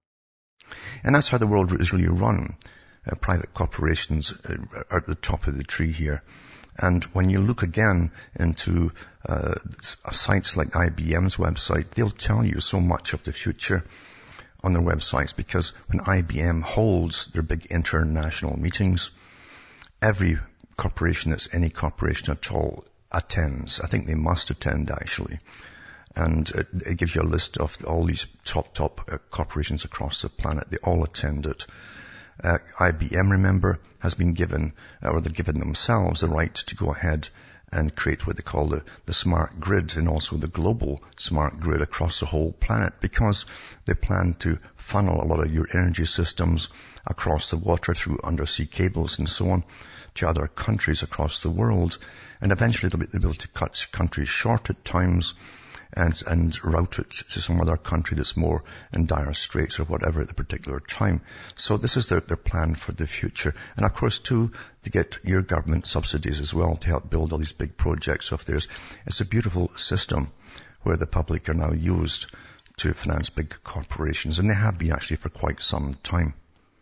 And that's how the world is really run. Private corporations are at the top of the tree here. And when you look again into sites like IBM's website, they'll tell you so much of the future on their websites, because when IBM holds their big international meetings, every corporation that's any corporation at all attends. I think they must attend, actually. And it gives you a list of all these top corporations across the planet. They all attend it. IBM, remember, has been given, or they've given themselves the right to go ahead and create what they call the smart grid, and also the global smart grid across the whole planet, because they plan to funnel a lot of your energy systems across the water through undersea cables and so on to other countries across the world. And eventually they'll be able to cut countries short at times and route it to some other country that's more in dire straits or whatever at the particular time. So this is their plan for the future. And of course too, to get your government subsidies as well to help build all these big projects of theirs. It's a beautiful system where the public are now used to finance big corporations, and they have been actually for quite some time.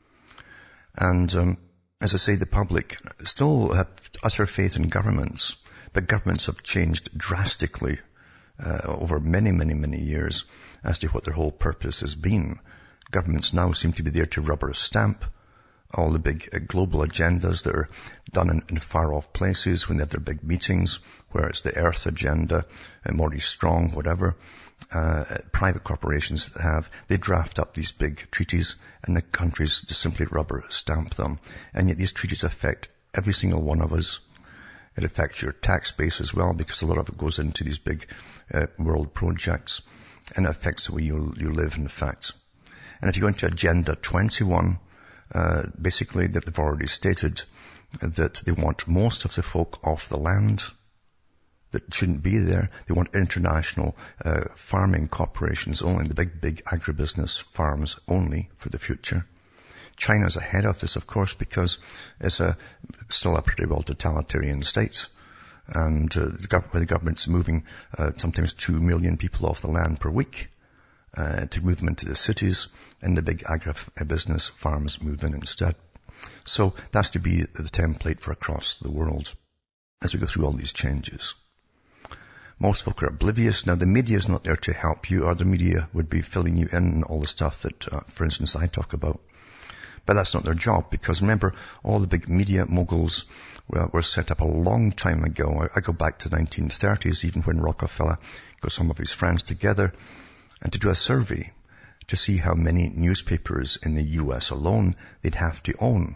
And as I say, the public still have utter faith in governments, but governments have changed drastically over many, many, many years as to what their whole purpose has been. Governments now seem to be there to rubber stamp all the big global agendas that are done in far-off places when they have their big meetings, where it's the Earth agenda, Maurice Strong, whatever. Private corporations they draft up these big treaties, and the countries just simply rubber stamp them. And yet these treaties affect every single one of us. It affects your tax base as well, because a lot of it goes into these big world projects, and it affects the way you live, in fact. And if you go into Agenda 21, basically that they've already stated that they want most of the folk off the land that shouldn't be there. They want international farming corporations only, the big agribusiness farms only for the future. China's ahead of this, of course, because it's still a pretty well totalitarian state. And the government's moving sometimes 2 million people off the land per week to move them into the cities, and the big agribusiness farms move in instead. So that's to be the template for across the world as we go through all these changes. Most folk are oblivious. Now, the media is not there to help you, or the media would be filling you in on all the stuff that, for instance, I talk about. But that's not their job, because remember, all the big media moguls were set up a long time ago. I go back to the 1930s, even when Rockefeller got some of his friends together and to do a survey to see how many newspapers in the U.S. alone they'd have to own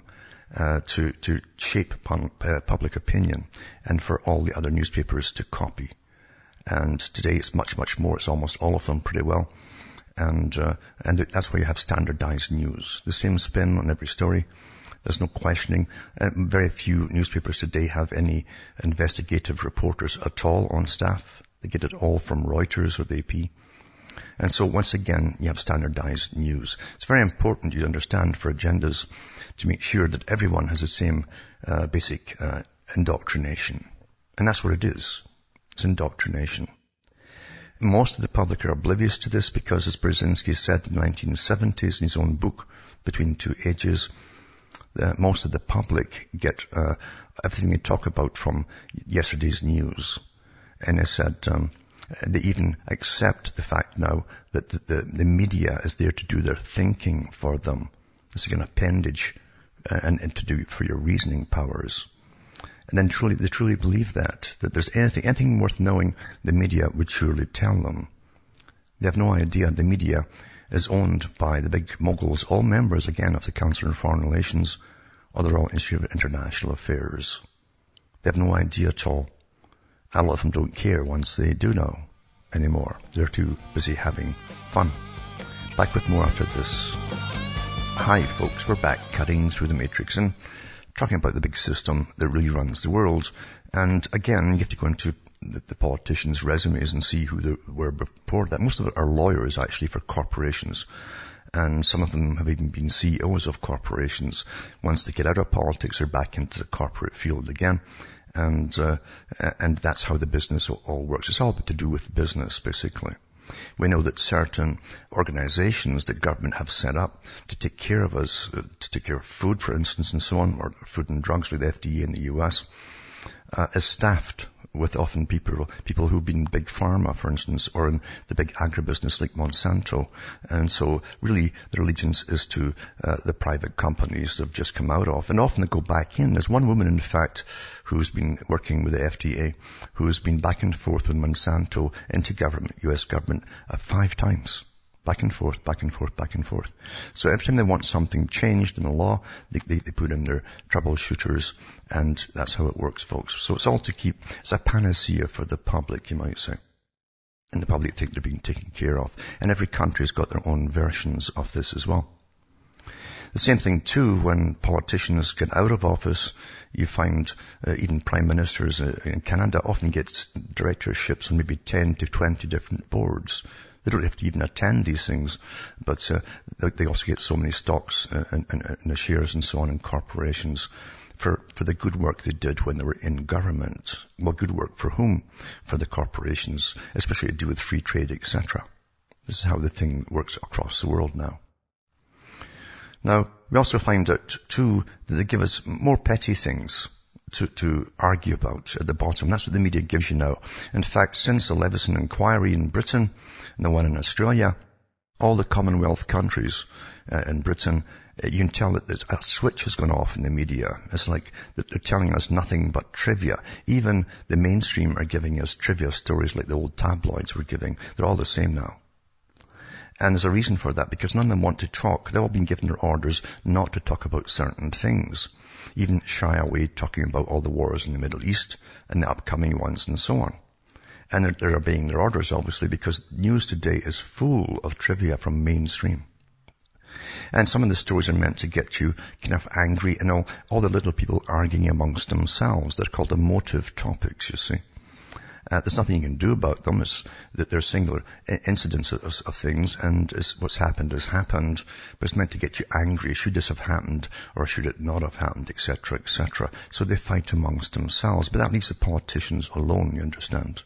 to shape public opinion, and for all the other newspapers to copy. And today it's much, much more. It's almost all of them pretty well. And that's why you have standardized news. The same spin on every story. There's no questioning. Very few newspapers today have any investigative reporters at all on staff. They get it all from Reuters or the AP. And so once again, you have standardized news. It's very important you understand for agendas to make sure that everyone has the same basic indoctrination. And that's what it is. It's indoctrination. Most of the public are oblivious to this because, as Brzezinski said in the 1970s in his own book, Between Two Ages, most of the public get everything they talk about from yesterday's news. And he said they even accept the fact now that the media is there to do their thinking for them. It's like an appendage and to do for your reasoning powers. And then they truly believe that there's anything worth knowing, the media would surely tell them. They have no idea the media is owned by the big moguls, all members, again, of the Council on Foreign Relations, or they're all Institute of International Affairs. They have no idea at all. A lot of them don't care once they do know anymore. They're too busy having fun. Back with more after this. Hi, folks. We're back cutting through the matrix and talking about the big system that really runs the world. And again, you have to go into the politicians' resumes and see who they were before that. Most of it are lawyers, actually, for corporations. And some of them have even been CEOs of corporations. Once they get out of politics, they're back into the corporate field again. And that's how the business all works. It's all to do with business, basically. We know that certain organizations that government have set up to take care of us, to take care of food, for instance, and so on, or food and drugs with the FDA in the US, is staffed with often people who've been big pharma, for instance, or in the big agribusiness like Monsanto. And so really their allegiance is to the private companies they've just come out of. And often they go back in. There's one woman, in fact, who's been working with the FDA, who's been back and forth with Monsanto into government, US government, 5 times. Back and forth, back and forth, back and forth. So every time they want something changed in the law, they put in their troubleshooters, and that's how it works, folks. So it's all it's a panacea for the public, you might say. And the public think they're being taken care of. And every country's got their own versions of this as well. The same thing too, when politicians get out of office, you find even prime ministers in Canada often get directorships on maybe 10 to 20 different boards. They don't have to even attend these things, but they also get so many stocks and the shares and so on in corporations. for the good work they did when they were in government. Well, good work for whom? For the corporations, especially to do with free trade, etc. This is how the thing works across the world now. Now, we also find out, too, that they give us more petty things to argue about at the bottom. That's what the media gives you now. In fact, since the Leveson inquiry in Britain and the one in Australia, all the Commonwealth countries in Britain, you can tell that a switch has gone off in the media. It's like that they're telling us nothing but trivia. Even the mainstream are giving us trivia stories like the old tabloids were giving. They're all the same now. And there's a reason for that, because none of them want to talk. They've all been given their orders not to talk about certain things. Even shy away talking about all the wars in the Middle East and the upcoming ones and so on. And they're obeying their orders, obviously, because news today is full of trivia from mainstream. And some of the stories are meant to get you kind of angry and all the little people arguing amongst themselves. They're called emotive topics, you see. There's nothing you can do about them. It's that they're singular incidents of things, and what's happened has happened, but it's meant to get you angry. Should this have happened, or should it not have happened, etc., etc. So they fight amongst themselves, but that leaves the politicians alone, you understand.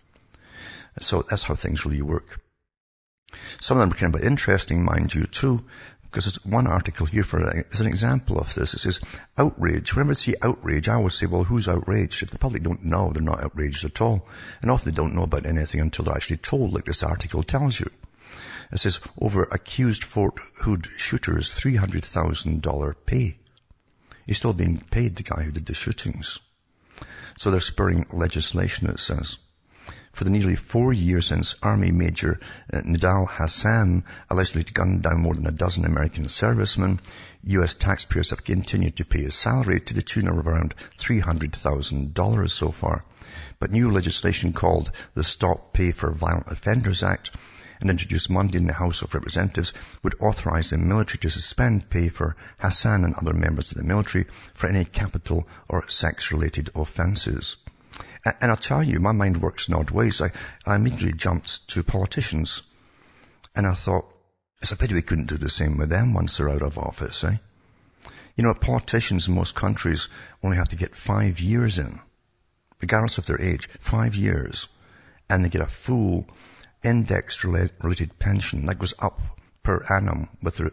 So that's how things really work. Some of them are kind of interesting, mind you, too, because there's one article here as an example of this. It says, outrage. Whenever I see outrage, I always say, well, who's outraged? If the public don't know, they're not outraged at all. And often they don't know about anything until they're actually told, like this article tells you. It says, over accused Fort Hood shooters, $300,000 pay. He's still being paid, the guy who did the shootings. So they're spurring legislation, it says. For the nearly 4 years since Army Major Nidal Hassan allegedly gunned down more than a dozen American servicemen, U.S. taxpayers have continued to pay his salary to the tune of around $300,000 so far. But new legislation called the Stop Pay for Violent Offenders Act and introduced Monday in the House of Representatives would authorize the military to suspend pay for Hassan and other members of the military for any capital or sex-related offenses. And I'll tell you, my mind works in odd ways. I immediately jumped to politicians. And I thought, it's a pity we couldn't do the same with them once they're out of office, eh? You know, politicians in most countries only have to get 5 years in, regardless of their age, 5 years. And they get a full index-related pension that goes up per annum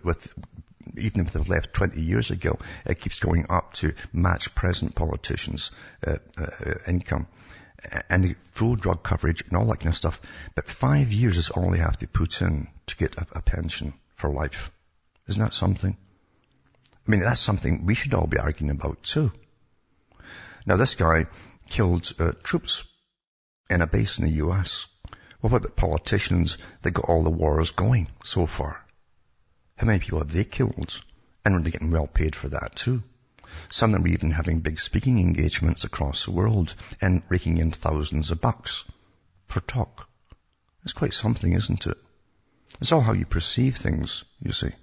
even if they've left 20 years ago, it keeps going up to match present politicians' income. And the full drug coverage and all that kind of stuff. But 5 years is all they have to put in to get a pension for life. Isn't that something? I mean, that's something we should all be arguing about too. Now, this guy killed troops in a base in the U.S. What about the politicians that got all the wars going so far? How many people have they killed? And are they getting well paid for that too? Some of them are even having big speaking engagements across the world and raking in thousands of bucks per talk. It's quite something, isn't it? It's all how you perceive things, you see.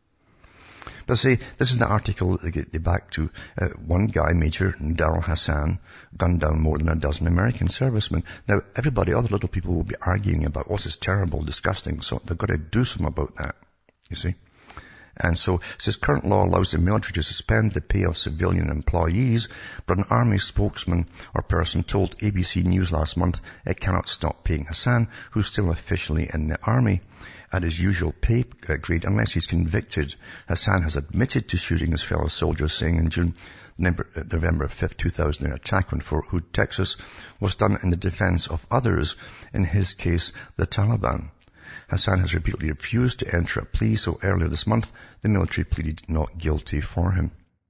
But see, this is the article that get back to one guy, Major Nidal Hassan, gunned down more than a dozen American servicemen. Now, everybody, all the little people will be arguing about, oh, this is terrible, disgusting, so they've got to do something about that, you see. And so, it says current law allows the military to suspend the pay of civilian employees, but an army spokesman or person told ABC News last month it cannot stop paying Hassan, who's still officially in the army, at his usual pay grade unless he's convicted. Hassan has admitted to shooting his fellow soldiers, saying in June, November 5th, 2000, an attack on Fort Hood, Texas, was done in the defense of others, in his case, the Taliban. Hassan has repeatedly refused to enter a plea, so earlier this month, the military pleaded not guilty for him.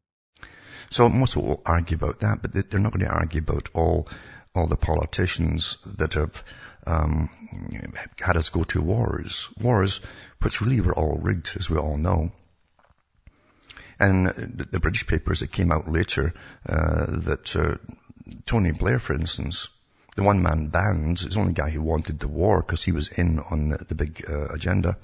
So most people will argue about that, but they're not going to argue about all the politicians that have had us go to wars which really were all rigged, as we all know. And the British papers that came out later, that Tony Blair, for instance, the one-man band, is the only guy who wanted the war because he was in on the big agenda.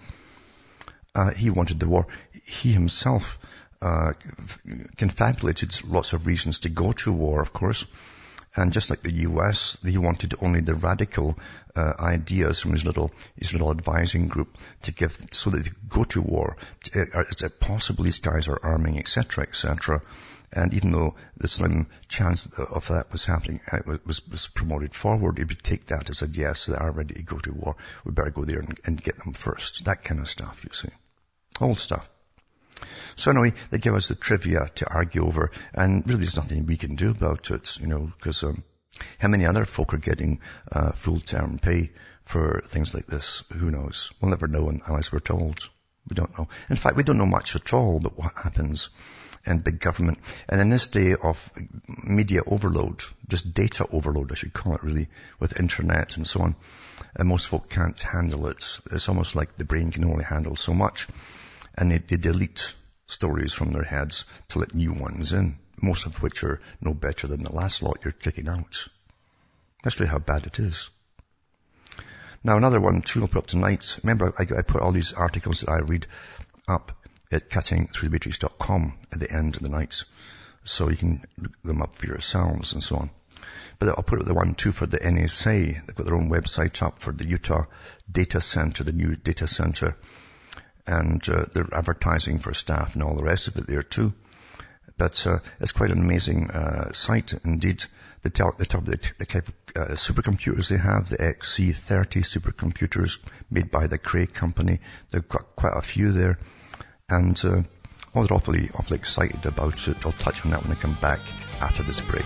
He wanted the war. He himself confabulated lots of reasons to go to war, of course. And just like the US, he wanted only the radical ideas from his little advising group to give, so that they could go to war. Is it possible these guys are arming, etc., etc.? And even though the slim chance of that was happening, was promoted forward, he would take that as a yes, they are ready to go to war. We better go there and get them first. That kind of stuff, you see. Old stuff. So anyway, they give us the trivia to argue over, and really there's nothing we can do about it, because how many other folk are getting full-term pay for things like this? Who knows? We'll never know unless we're told. We don't know. In fact, we don't know much at all about what happens in big government. And in this day of media overload, just data overload, I should call it really, with internet and so on, and most folk can't handle it. It's almost like the brain can only handle so much, and they delete stories from their heads to let new ones in, most of which are no better than the last lot you're kicking out. That's really how bad it is. Now another one too I'll put up tonight. Remember, I put all these articles that I read up at cuttingthroughthematrix.com at the end of the night, so you can look them up for yourselves and so on. But I'll put up the one too for the NSA. They've got their own website up for the Utah data center, the new data center. And they're advertising for staff and all the rest of it there too. But it's quite an amazing site indeed. They talk about the type of supercomputers they have, the XC30 supercomputers made by the Cray company. They've got quite a few there. And they're awfully excited about it. I'll touch on that when I come back after this break.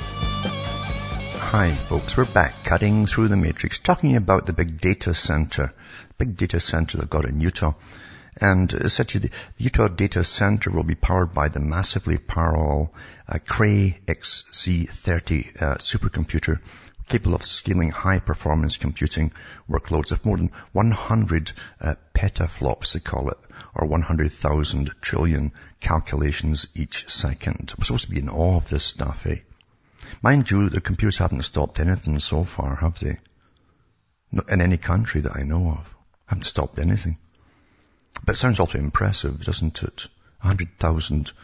Hi folks, we're back cutting through the matrix, talking about the big data center they've got in Utah. And it said to you, the Utah data center will be powered by the massively parallel Cray XC30 supercomputer, capable of scaling high-performance computing workloads of more than 100 petaflops, they call it, or 100,000 trillion calculations each second. We're supposed to be in awe of this stuff, eh? Mind you, the computers haven't stopped anything so far, have they? Not in any country that I know of. Haven't stopped anything. But it sounds awfully impressive, doesn't it? 100,000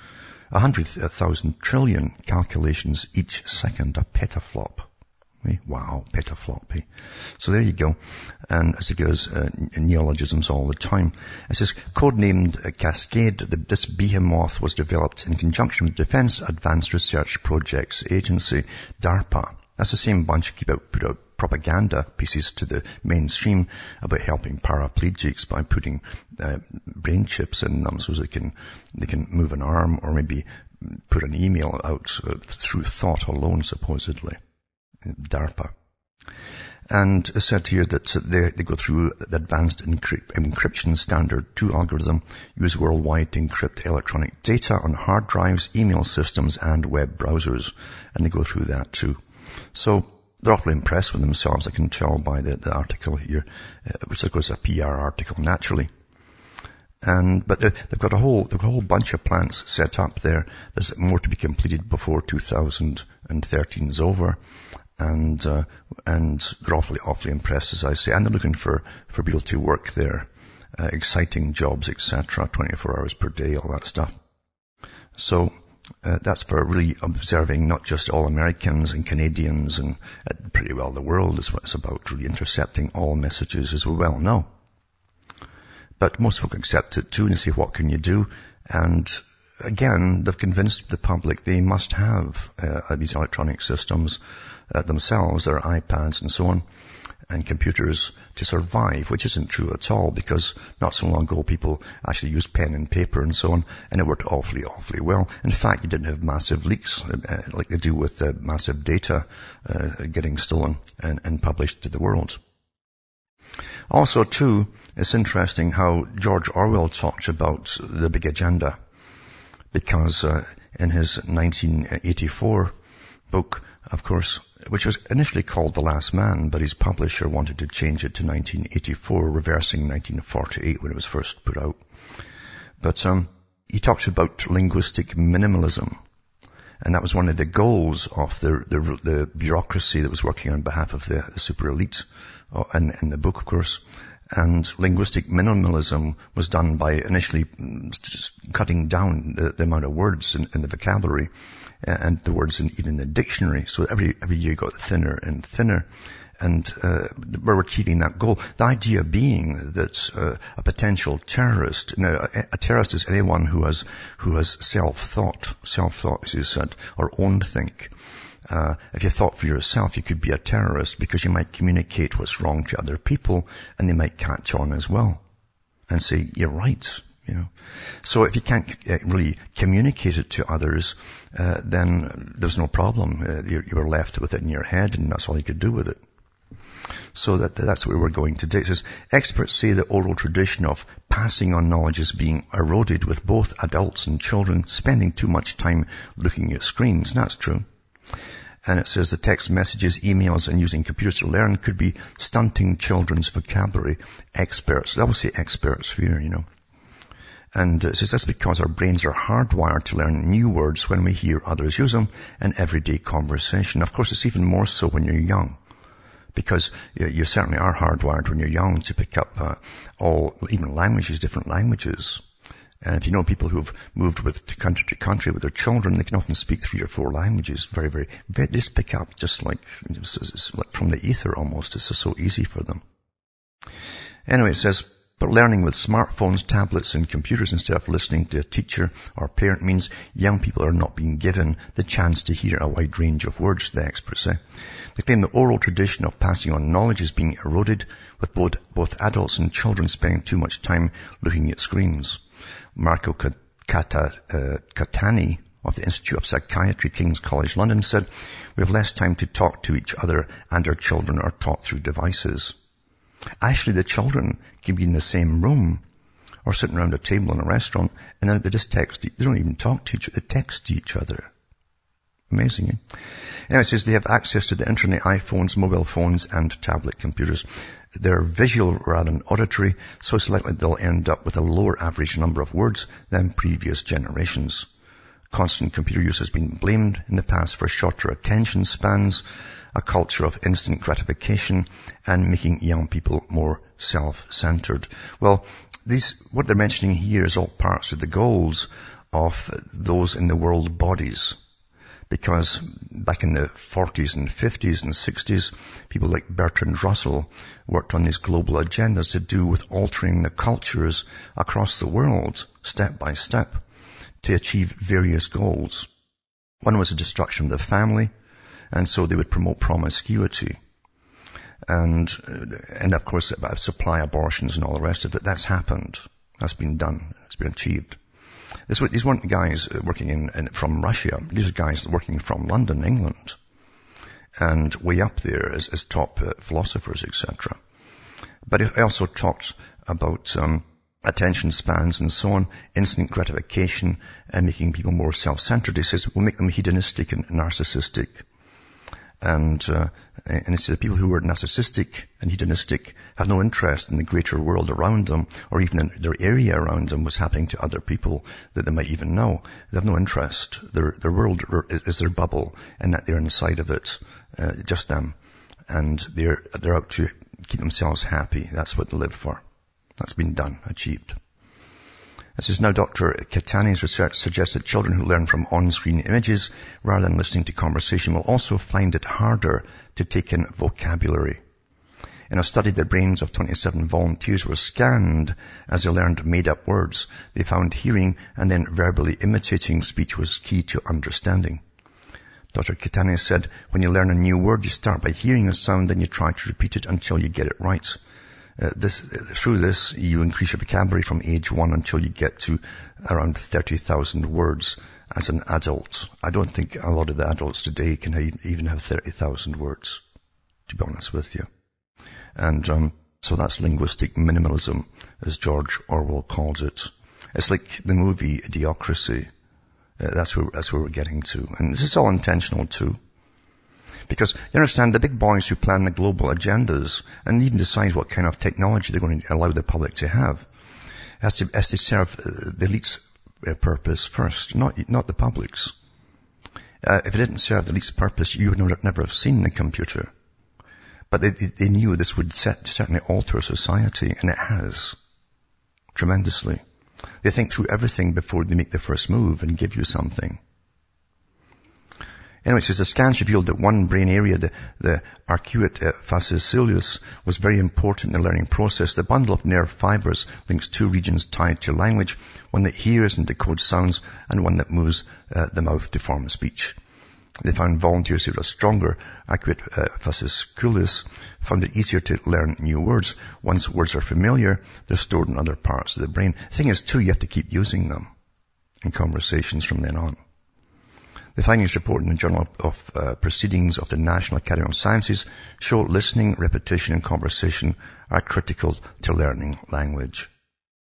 trillion calculations each second, a petaflop. Wow, petaflop. So there you go. And as it goes, neologisms all the time. It says, codenamed Cascade, this behemoth was developed in conjunction with Defense Advanced Research Projects Agency, DARPA. That's the same bunch who put out propaganda pieces to the mainstream about helping paraplegics by putting brain chips in them so they can move an arm or maybe put an email out through thought alone, supposedly. DARPA. And it said here that they go through the advanced encryption standard 2 algorithm used worldwide to encrypt electronic data on hard drives, email systems, and web browsers. And they go through that too. So they're awfully impressed with themselves, I can tell by the article here, which of course is a PR article naturally. But they've got a whole bunch of plants set up there. There's more to be completed before 2013 is over. And they're awfully impressed, as I say. And they're looking for people to work there, exciting jobs, etc., 24 hours per day, all that stuff. So, that's for really observing not just all Americans and Canadians and pretty well the world is what it's about, really intercepting all messages, as we well know. But most folk accept it too, and they say, what can you do? And again, they've convinced the public they must have these electronic systems themselves, their iPads and so on, and computers to survive, which isn't true at all, because not so long ago people actually used pen and paper and so on, and it worked awfully well. In fact, you didn't have massive leaks like they do with massive data getting stolen and published to the world. Also, too, it's interesting how George Orwell talked about the big agenda, because in his 1984 book, of course, which was initially called The Last Man, but his publisher wanted to change it to 1984, reversing 1948 when it was first put out. But he talks about linguistic minimalism, and that was one of the goals of the bureaucracy that was working on behalf of the super elite, and in the book, of course. And linguistic minimalism was done by initially just cutting down the amount of words in the vocabulary and the words even in the dictionary. So every year got thinner and thinner. And we're achieving that goal. The idea being that a potential terrorist, now a terrorist is anyone who has self-thought, as you said, or own think. If you thought for yourself, you could be a terrorist because you might communicate what's wrong to other people and they might catch on as well and say, you're right, you know. So if you can't really communicate it to others, then there's no problem. You were left with it in your head and that's all you could do with it. So that's where we're going today. It says, experts say the oral tradition of passing on knowledge is being eroded with both adults and children spending too much time looking at screens. And that's true. And it says the text messages, emails, and using computers to learn could be stunting children's vocabulary. Experts, they always say experts here, you know. And it says that's because our brains are hardwired to learn new words when we hear others use them in everyday conversation. Of course, it's even more so when you're young. Because you certainly are hardwired when you're young to pick up even languages, different languages. And if you know people who've moved country to country with their children, they can often speak 3 or 4 languages very just pick up just like from the ether almost. It's just so easy for them. Anyway, it says, but learning with smartphones, tablets, and computers instead of listening to a teacher or parent means young people are not being given the chance to hear a wide range of words, the experts say. They claim the oral tradition of passing on knowledge is being eroded with both adults and children spending too much time looking at screens. Marco Catani of the Institute of Psychiatry, King's College London, said, we have less time to talk to each other and our children are taught through devices. Actually, the children can be in the same room or sitting around a table in a restaurant and then they just text. They don't even talk to each other. They text each other. Amazing, eh? Anyway, it says they have access to the internet, iPhones, mobile phones, and tablet computers. They're visual rather than auditory, so it's likely they'll end up with a lower average number of words than previous generations. Constant computer use has been blamed in the past for shorter attention spans, a culture of instant gratification, and making young people more self-centered. Well, what they're mentioning here is all parts of the goals of those in the world bodies. Because back in the 40s and 50s and 60s, people like Bertrand Russell worked on these global agendas to do with altering the cultures across the world, step by step, to achieve various goals. One was the destruction of the family, and so they would promote promiscuity. And of course, supply abortions and all the rest of it. That's happened. That's been done. It's been achieved. These weren't guys working from Russia. These are guys working from London, England, and way up there as top philosophers, etc. But it also talked about attention spans and so on, instant gratification, and making people more self-centered. He says we'll make them hedonistic and narcissistic. And he said people who are narcissistic and hedonistic have no interest in the greater world around them, or even in their area around them, what's happening to other people that they might even know. They have no interest. Their world is their bubble, and that they're inside of it, just them. And they're out to keep themselves happy. That's what they live for. That's been done, achieved. This is now Dr. Catani's research suggests that children who learn from on-screen images rather than listening to conversation will also find it harder to take in vocabulary. In a study, the brains of 27 volunteers were scanned as they learned made-up words. They found hearing and then verbally imitating speech was key to understanding. Dr. Catani said, when you learn a new word, you start by hearing a sound, then you try to repeat it until you get it right. Through this, you increase your vocabulary from age 1 until you get to around 30,000 words as an adult. I don't think a lot of the adults today can even have 30,000 words, to be honest with you. And so that's linguistic minimalism, as George Orwell calls it. It's like the movie Idiocracy. That's where we're getting to. And this is all intentional too. Because you understand the big boys who plan the global agendas and even decide what kind of technology they're going to allow the public to have has to serve the elite's purpose first, not the public's. If it didn't serve the elite's purpose, you would never have seen the computer. But they knew this would certainly alter society, and it has. Tremendously. They think through everything before they make the first move and give you something. Anyway, it says the scans revealed that one brain area, the arcuate fasciculus, was very important in the learning process. The bundle of nerve fibers links two regions tied to language, one that hears and decodes sounds, and one that moves the mouth to form speech. They found volunteers who had a stronger arcuate fasciculus found it easier to learn new words. Once words are familiar, they're stored in other parts of the brain. The thing is, too, you have to keep using them in conversations from then on. The findings reported in the Journal of Proceedings of the National Academy of Sciences show listening, repetition, and conversation are critical to learning language.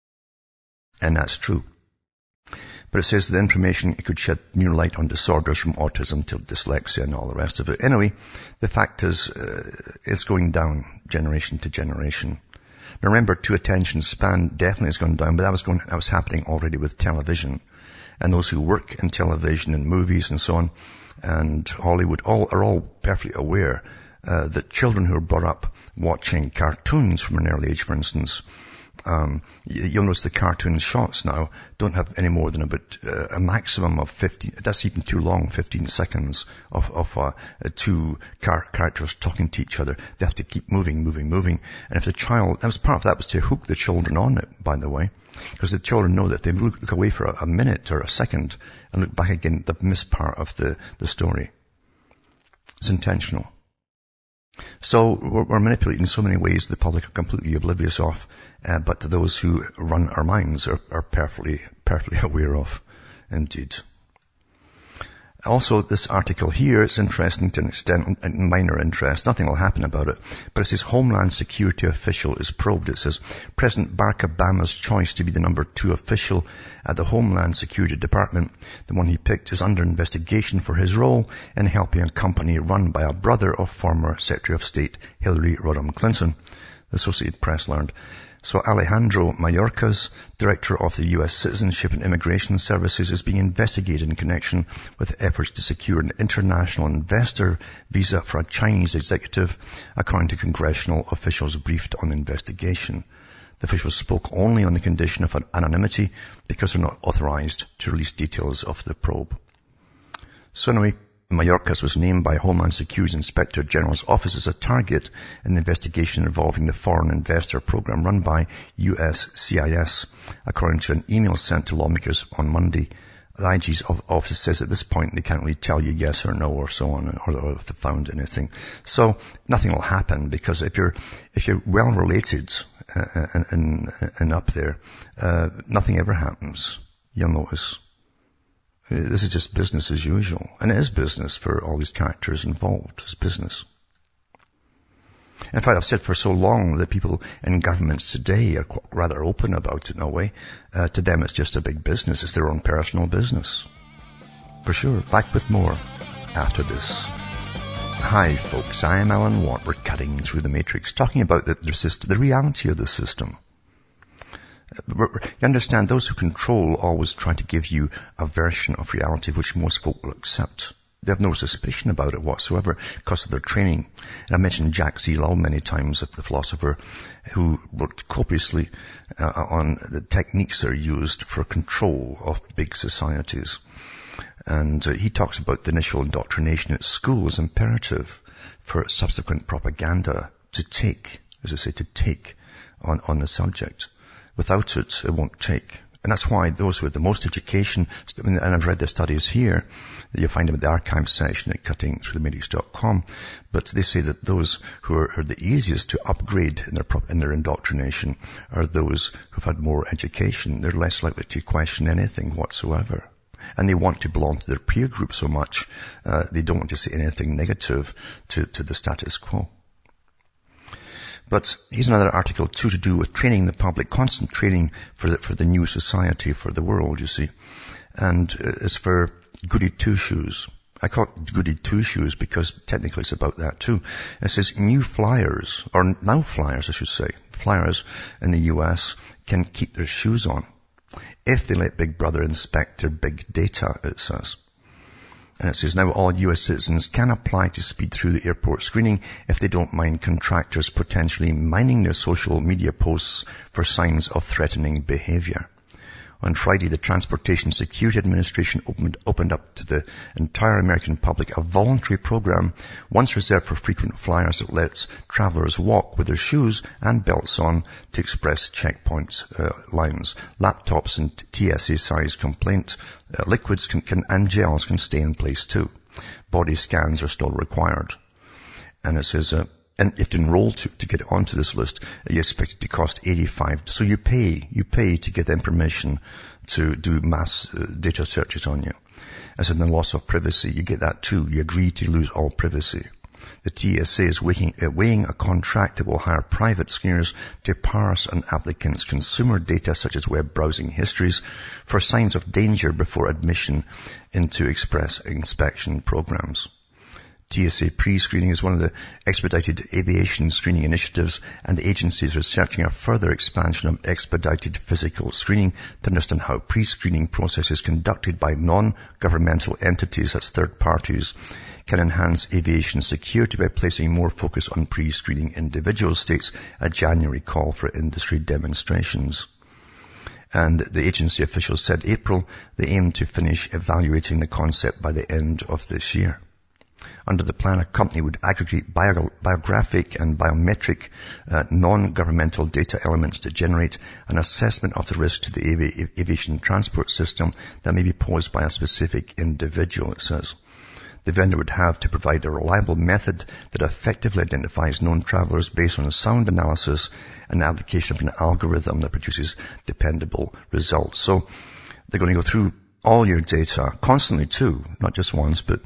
And that's true. But it says the information it could shed new light on disorders from autism to dyslexia and all the rest of it. Anyway, the fact is, it's going down generation to generation. Now remember, to attention span definitely has gone down, but that was happening already with television. And those who work in television and movies and so on, and Hollywood, are all perfectly aware that children who are brought up watching cartoons from an early age, for instance, you'll notice the cartoon shots now don't have any more than about a maximum of 15, that's even too long, 15 seconds of two characters talking to each other. They have to keep moving. And if the child, part of that was to hook the children on it, by the way, because the children know that they look away for a minute or a second and look back again, the missed part of the story. It's intentional. So we're manipulated in so many ways the public are completely oblivious of, but those who run our minds are perfectly aware of, indeed. Also, this article here is interesting to an extent, minor interest. Nothing will happen about it. But it says Homeland Security official is probed. It says President Barack Obama's choice to be the number 2 official at the Homeland Security Department, the one he picked, is under investigation for his role in helping a company run by a brother of former Secretary of State Hillary Rodham Clinton, the Associated Press learned. So Alejandro Mayorkas, director of the U.S. Citizenship and Immigration Services, is being investigated in connection with efforts to secure an international investor visa for a Chinese executive, according to congressional officials briefed on the investigation. The officials spoke only on the condition of anonymity because they're not authorized to release details of the probe. So anyway, Mayorkas was named by Homeland Security's Inspector General's office as a target in the investigation involving the foreign investor program run by USCIS, according to an email sent to lawmakers on Monday. The IG's office says at this point they can't really tell you yes or no or so on, or if they found anything. So nothing will happen, because if you're well related and up there, nothing ever happens. You'll notice. This is just business as usual. And it is business for all these characters involved. It's business. In fact, I've said for so long that people in governments today are rather open about it in a way. To them, it's just a big business. It's their own personal business. For sure. Back with more after this. Hi, folks. I am Alan Watt. We're cutting through the matrix, talking about the reality of the system. You understand, those who control always try to give you a version of reality which most folk will accept. They have no suspicion about it whatsoever because of their training. And I mentioned Jacques Ellul many times, the philosopher who wrote copiously on the techniques that are used for control of big societies. And he talks about the initial indoctrination at school as imperative for subsequent propaganda to take, as I say, to take on the subject. Without it, it won't take. And that's why those with the most education, and I've read the studies here, you'll find them at the archive section at cuttingthroughthematrix.com, but they say that those who are the easiest to upgrade in their indoctrination are those who've had more education. They're less likely to question anything whatsoever. And they want to belong to their peer group so much, they don't want to say anything negative to the status quo. But here's another article, too, to do with training the public, constant training for the new society, for the world, you see. And it's for goody two-shoes. I call it goody two-shoes because technically it's about that, too. It says now flyers, I should say, flyers in the U.S. can keep their shoes on if they let Big Brother inspect their big data, it says. And it says, now all US citizens can apply to speed through the airport screening if they don't mind contractors potentially mining their social media posts for signs of threatening behavior. On Friday, the Transportation Security Administration opened up to the entire American public a voluntary program once reserved for frequent flyers that lets travelers walk with their shoes and belts on to express checkpoint lines. Laptops and TSA-sized complaint liquids and gels can stay in place too. Body scans are still required. And it says, and if to enroll to get onto this list, you expect it to cost $85. So you pay to get permission to do mass data searches on you. As in the loss of privacy, you get that too. You agree to lose all privacy. The TSA is weighing a contract that will hire private screeners to parse an applicant's consumer data such as web browsing histories for signs of danger before admission into express inspection programs. TSA pre-screening is one of the expedited aviation screening initiatives, and the agency is researching a further expansion of expedited physical screening to understand how pre-screening processes conducted by non-governmental entities, that's third parties, can enhance aviation security by placing more focus on pre-screening individuals, states a January call for industry demonstrations. And the agency officials said April they aim to finish evaluating the concept by the end of this year. Under the plan, a company would aggregate biographic and biometric non-governmental data elements to generate an assessment of the risk to the aviation transport system that may be posed by a specific individual, it says. The vendor would have to provide a reliable method that effectively identifies known travelers based on a sound analysis and the application of an algorithm that produces dependable results. So they're going to go through all your data constantly too, not just once, but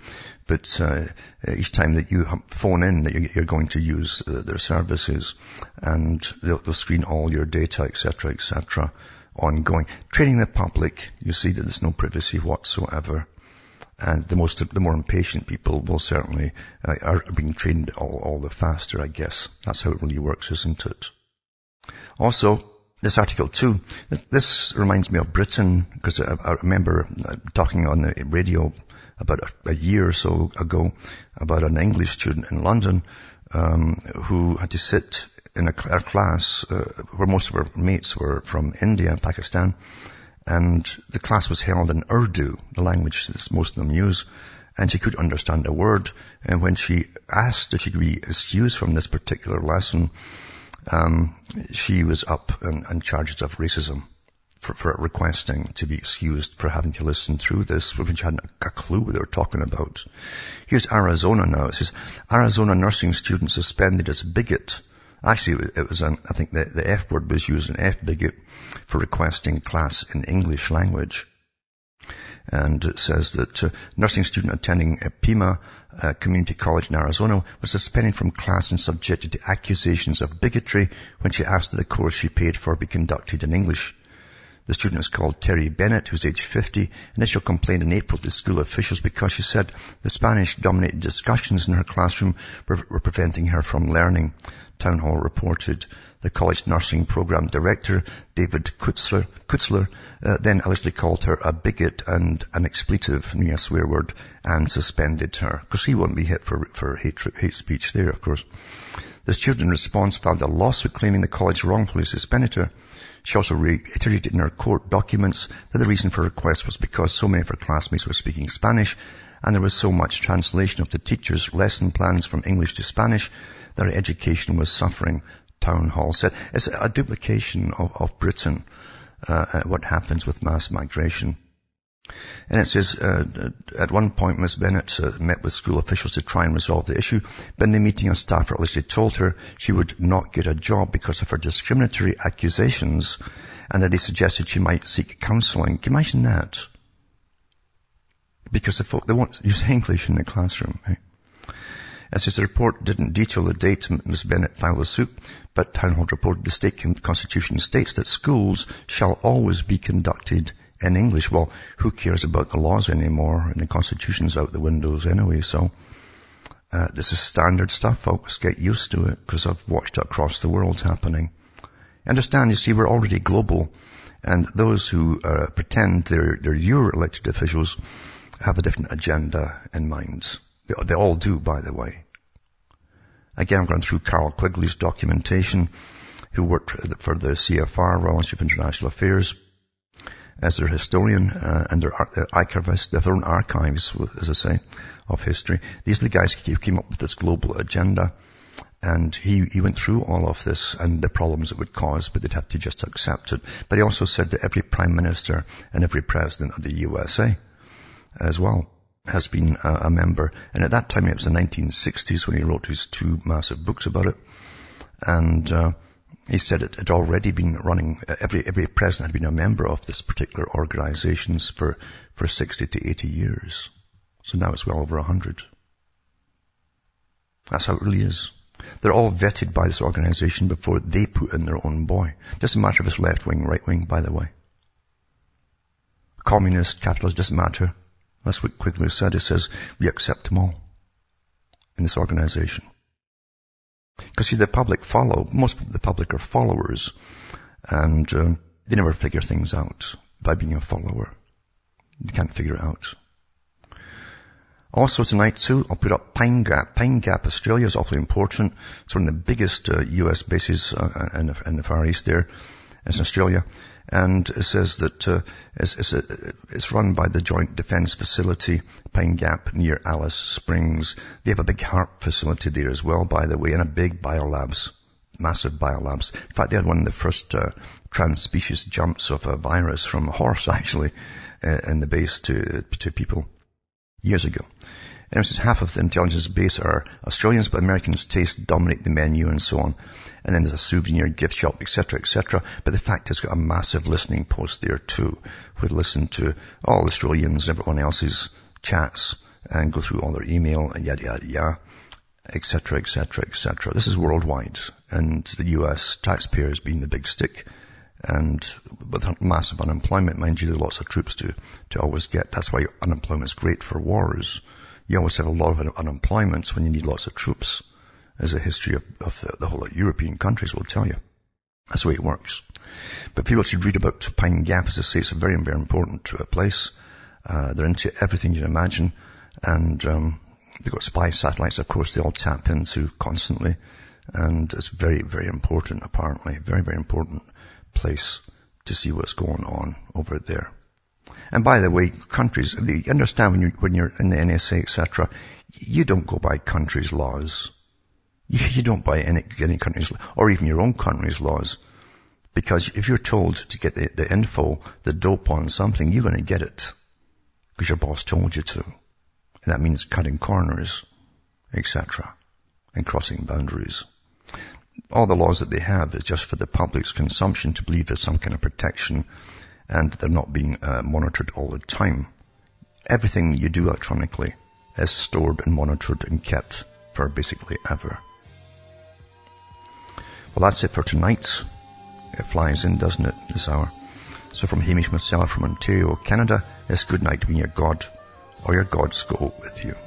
each time that you phone in that you're going to use their services, and they'll screen all your data, etc., ongoing. Training the public, you see that there's no privacy whatsoever. And the more impatient people will certainly are being trained all the faster, I guess. That's how it really works, isn't it? Also, this article too, this reminds me of Britain, because I remember talking on the radio about a year or so ago about an English student in London who had to sit in a class where most of her mates were from India and Pakistan, and the class was held in Urdu, the language that most of them use, and she couldn't understand a word. And when she asked if she could be excused from this particular lesson, she was up on charges of racism for requesting to be excused for having to listen through this, when she hadn't a clue what they were talking about. Here's Arizona now. It says, Arizona nursing student suspended as bigot. Actually, it was I think the F word was used, an F bigot, for requesting class in English language. And it says that nursing student attending Pima Community College in Arizona was suspended from class and subjected to accusations of bigotry when she asked that the course she paid for be conducted in English. The student is called Terry Bennett, who's age 50. Initial complaint in April to school officials because she said the Spanish-dominated discussions in her classroom were preventing her from learning. Town Hall reported. The college nursing program director, David Kutzler, then allegedly called her a bigot and an expletive, a swear word, and suspended her. Because he won't be hit for hate speech there, of course. The student in response filed a lawsuit claiming the college wrongfully suspended her. She also reiterated in her court documents that the reason for her request was because so many of her classmates were speaking Spanish, and there was so much translation of the teacher's lesson plans from English to Spanish that her education was suffering, Town Hall said. It's a duplication of Britain, what happens with mass migration. And it says, at one point, Ms. Bennett met with school officials to try and resolve the issue, but in the meeting, a staffer allegedly told her she would not get a job because of her discriminatory accusations, and that they suggested she might seek counselling. Can you imagine that? Because they won't use English in the classroom. Right? As the report didn't detail the date Ms. Bennett filed a suit, but Town Hall reported the state constitution states that schools shall always be conducted in English. Well, who cares about the laws anymore? And the Constitution's out the windows anyway, so this is standard stuff, folks. Get used to it, because I've watched it across the world happening. Understand, you see, we're already global, and those who pretend they're your elected officials have a different agenda in mind. They all do, by the way. Again, I've gone through Carol Quigley's documentation, who worked for the CFR, Royal Institute of International Affairs, as their historian and their archivist. They have their own archives, as I say, of history. These are the guys who came up with this global agenda. And he went through all of this and the problems it would cause, but they'd have to just accept it. But he also said that every prime minister and every president of the USA as well has been a member. And at that time, it was the 1960s when he wrote his 2 massive books about it. And he said it had already been running, every president had been a member of this particular organizations for 60 to 80 years. So now it's well over 100. That's how it really is. They're all vetted by this organization before they put in their own boy. Doesn't matter if it's left wing, right wing, by the way. Communist, capitalist, doesn't matter. That's what Quigley said. He says, we accept them all in this organization. Because see, the public most of the public are followers, and they never figure things out by being a follower. You can't figure it out. Also tonight too, I'll put up Pine Gap. Pine Gap, Australia is awfully important. It's one of the biggest US bases in the Far East there. It's in Australia. And it says that it's run by the Joint Defence Facility, Pine Gap, near Alice Springs. They have a big HARP facility there as well, by the way, and a big biolabs, massive biolabs. In fact, they had one of the first trans-species jumps of a virus from a horse, actually, in the base to people years ago. And it says half of the intelligence base are Australians, but Americans' taste dominate the menu and so on. And then there's a souvenir gift shop, etc., etc. But the fact it's got a massive listening post there too, where they listen to all Australians, everyone else's chats, and go through all their email and yada, yada, yada, etc., etc., etc. This is worldwide. And the US taxpayers being the big stick. And with massive unemployment, mind you, there are lots of troops to always get. That's why unemployment's great for wars. You always have a lot of unemployment when you need lots of troops, as a history of the whole of European countries will tell you. That's the way it works. But people should read about Pine Gap. As I say, it's a very, very important place. They're into everything you can imagine. And they've got spy satellites, of course, they all tap into constantly. And it's very, very important, apparently. Very, very important place to see what's going on over there. And by the way, countries, you understand when you're in the NSA, etc., you don't go by countries' laws. You don't buy any country's, or even your own country's laws. Because if you're told to get the info, the dope on something, you're going to get it. Because your boss told you to. And that means cutting corners, etc., and crossing boundaries. All the laws that they have is just for the public's consumption to believe there's some kind of protection and they're not being monitored all the time. Everything you do electronically is stored and monitored and kept for basically ever. Well, that's it for tonight. It flies in, doesn't it, this hour? So from Hamish myself from Ontario, Canada, it's good night when your God or your gods go with you.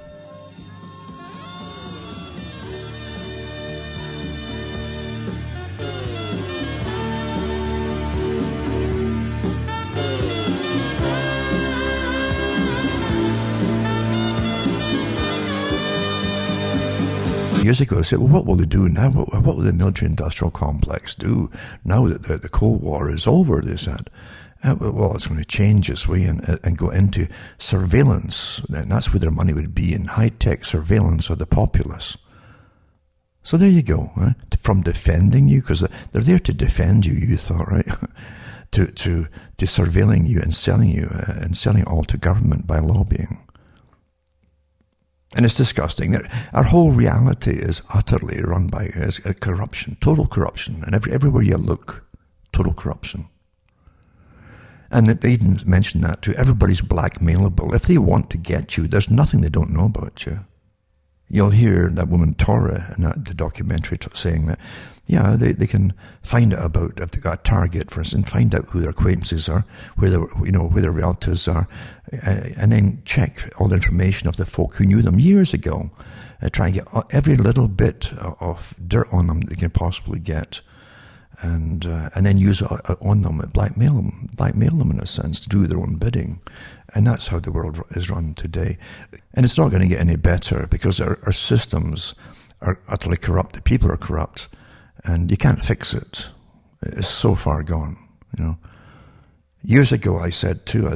Years ago, I said, well, what will they do now? What will the military-industrial complex do now that the Cold War is over, they said? Well, it's going to change its way and go into surveillance. And that's where their money would be, in high-tech surveillance of the populace. So there you go. Right? From defending you, because they're there to defend you, you thought, right? to surveilling you and selling it all to government by lobbying. And it's disgusting. Our whole reality is utterly run by corruption, total corruption. And everywhere you look, total corruption. And they even mention that too. Everybody's blackmailable. If they want to get you, there's nothing they don't know about you. You'll hear that woman Tora in the documentary saying that, yeah, they can find out about, if they've got a target, for instance, find out who their acquaintances are, where their relatives are, and then check all the information of the folk who knew them years ago, try and get every little bit of dirt on them they can possibly get. and then use it on them, blackmail them in a sense to do their own bidding. And that's how the world is run today. And it's not going to get any better because our systems are utterly corrupt. The people are corrupt, and you can't fix it. It's so far gone, you know. Years ago, I said too,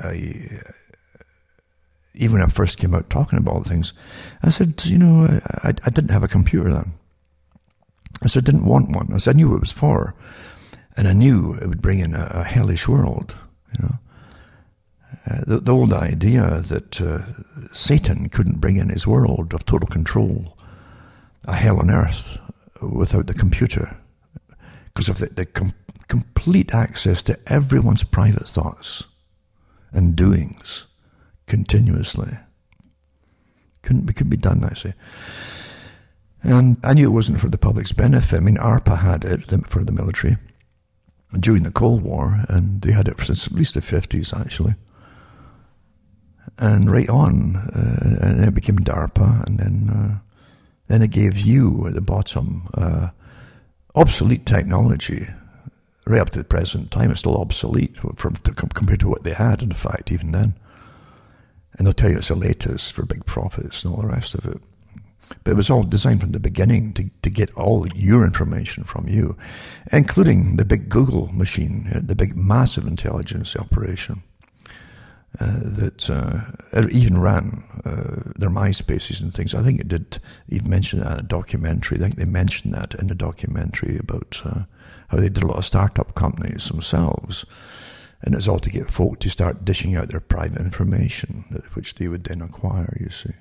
even when I first came out talking about all the things, I said, you know, I didn't have a computer then. I said I didn't want one. I said I knew what it was for, and I knew it would bring in a hellish world, you know. The old idea that Satan couldn't bring in his world of total control, a hell on earth, without the computer, because of the complete access to everyone's private thoughts and doings continuously. Could be done, I say. And I knew it wasn't for the public's benefit. I mean, ARPA had it for the military during the Cold War, and they had it since at least the 50s, actually. And right on, and it became DARPA, and then it gave you at the bottom obsolete technology. Right up to the present time, it's still obsolete compared to what they had, in fact, even then. And they'll tell you it's the latest for big profits and all the rest of it. But it was all designed from the beginning to get all your information from you, including the big Google machine, the big massive intelligence operation that even ran their MySpaces and things. I think it did even mention that in a documentary. I think they mentioned that in the documentary about how they did a lot of startup companies themselves. And it's all to get folk to start dishing out their private information, which they would then acquire, you see.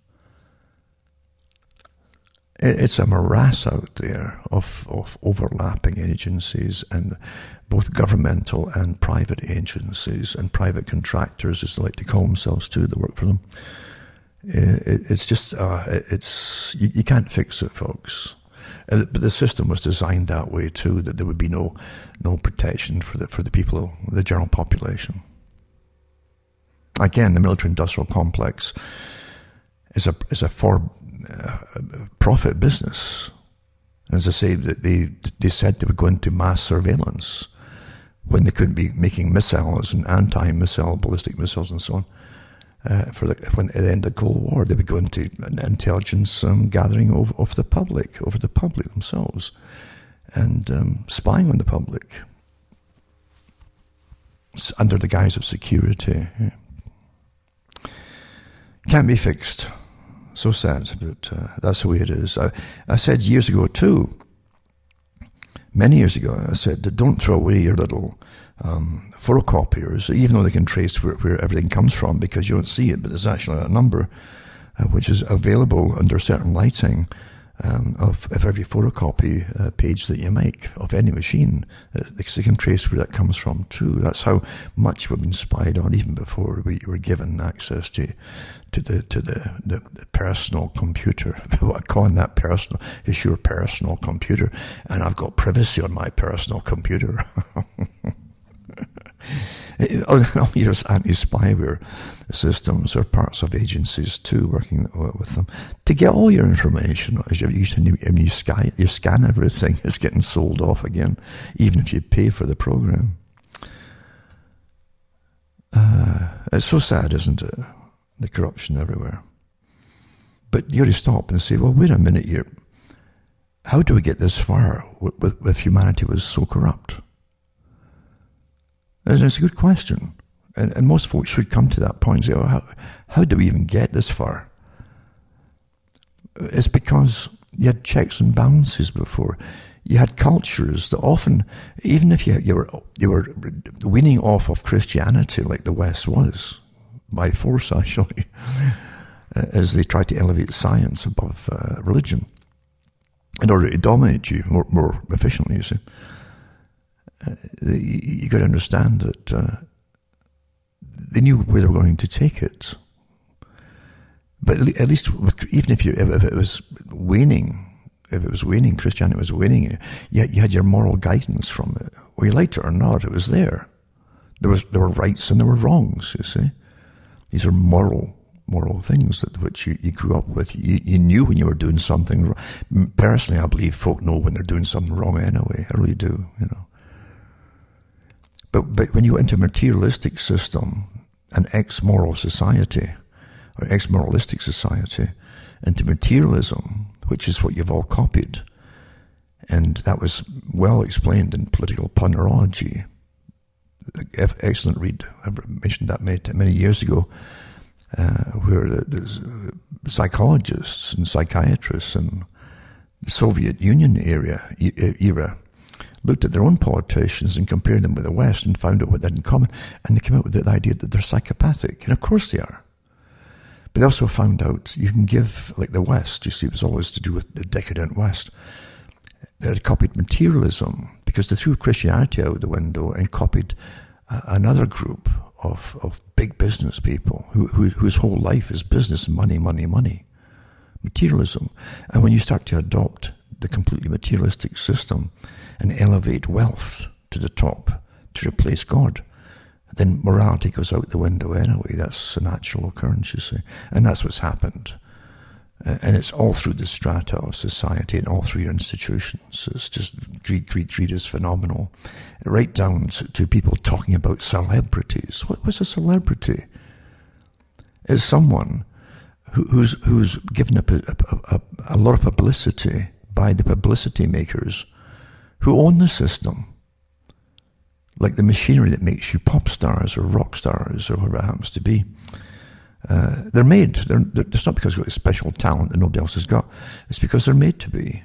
It's a morass out there of overlapping agencies, and both governmental and private agencies and private contractors, as they like to call themselves too, that work for them. It's just, you can't fix it, folks. But the system was designed that way too, that there would be no protection for the people, the general population. Again, the military-industrial complex is a for-profit business. As I say, they said they would go into mass surveillance when they could be making missiles and anti-missile ballistic missiles and so on. When at the end of the Cold War, they would go into an intelligence gathering over the public themselves, and spying on the public under the guise of security. Yeah. Can't be fixed. So sad, but that's the way it is. I said years ago too, many years ago, I said that don't throw away your little photocopiers, even though they can trace where everything comes from, because you don't see it, but there's actually a number which is available under certain lighting of every photocopy page that you make of any machine, because they can trace where that comes from too. That's how much we've been spied on even before we were given access to the personal computer. What I call that personal is your personal computer, and I've got privacy on my personal computer. All your anti-spyware systems are parts of agencies too, working with them to get all your information. As you scan everything, it's getting sold off again, even if you pay for the program. It's so sad, isn't it? The corruption everywhere. But you got to stop and say, well, wait a minute here. How do we get this far if humanity was so corrupt? And it's a good question. And most folks should come to that point and say, oh, how do we even get this far? It's because you had checks and balances before. You had cultures that often, even if you were weaning off of Christianity like the West was, by force actually, as they tried to elevate science above religion in order to dominate you more efficiently, you see. You got to understand that they knew where they were going to take it. But at least, even if it was waning, Christianity was waning, you had your moral guidance from it. Whether you liked it or not, it was there. There were rights and there were wrongs, you see. These are moral moral things which you grew up with. You knew when you were doing something wrong. Personally, I believe folk know when they're doing something wrong anyway. I really do, But when you enter a materialistic system, an ex-moral society, or ex-moralistic society, into materialism, which is what you've all copied, and that was well explained in Political Punterology. Excellent read. I mentioned that many years ago, where the psychologists and psychiatrists in the Soviet Union era looked at their own politicians and compared them with the West and found out what they had in common, and they came out with the idea that they're psychopathic, and of course they are. But they also found out you can give, like the West, you see, it was always to do with the decadent West. They had copied materialism because they threw Christianity out the window and copied another group of big business people whose whole life is business, money, materialism. And when you start to adopt the completely materialistic system and elevate wealth to the top to replace God, then morality goes out the window anyway. That's a natural occurrence, you see. And that's what's happened. And it's all through the strata of society and all through your institutions. It's just greed is phenomenal. Right down to people talking about celebrities. What's a celebrity? It's someone who's given a lot of publicity by the publicity makers who own the system. Like the machinery that makes you pop stars or rock stars or whatever it happens to be. They're made. It's not because they've got a special talent that nobody else has got. It's because they're made to be.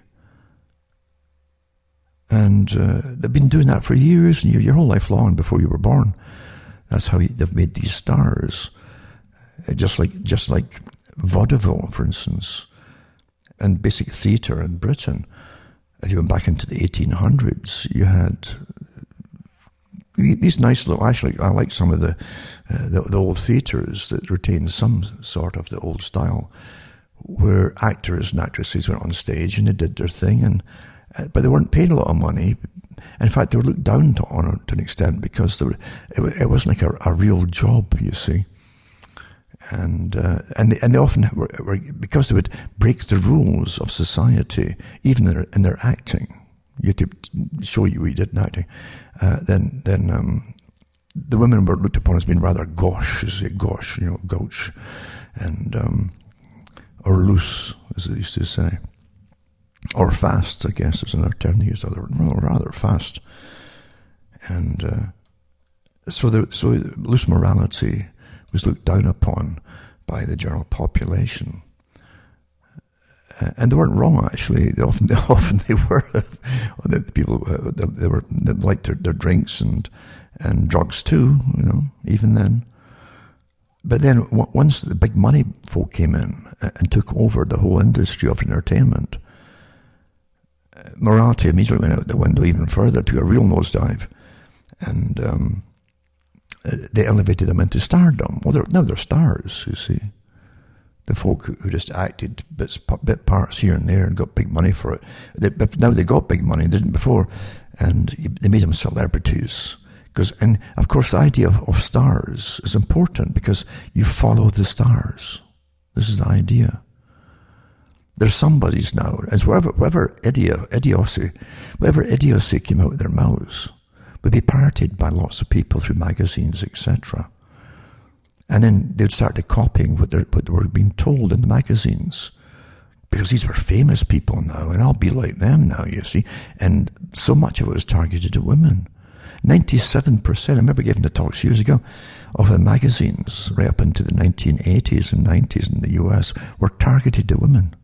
And they've been doing that for years and your whole life long before you were born. That's how they've made these stars. Just like vaudeville, for instance, and basic theatre in Britain. If you went back into the 1800s, you had these nice little, actually, I like some of the old theatres that retain some sort of the old style, where actors and actresses went on stage and they did their thing, but they weren't paid a lot of money. In fact, they were looked down on to an extent because it wasn't like a real job, you see. And they often were, because they would break the rules of society, even in their acting. You had to show you what you did in acting. Then the women were looked upon as being rather gauche, gauche, and or loose, as they used to say, or fast. I guess is another term they used. Rather fast, and so loose morality was looked down upon by the general population. And they weren't wrong, actually. Often they were. The people they liked their drinks and drugs too, even then. But then once the big money folk came in and took over the whole industry of entertainment, morality immediately went out the window even further, to a real nosedive, and they elevated them into stardom. Well, now they're stars, you see. The folk who just acted bit parts here and there and got big money for it. Now they got big money, they didn't before, and they made them celebrities. And of course the idea of stars is important because you follow the stars. This is the idea. There's somebody's now, as whatever idiocy came out of their mouths would be parroted by lots of people through magazines, etc. And then they'd start to copying what they were being told in the magazines. Because these were famous people now, and I'll be like them now, you see. And so much of it was targeted at women. 97%, I remember giving the talks years ago, of the magazines, right up into the 1980s and 90s in the US, were targeted to women.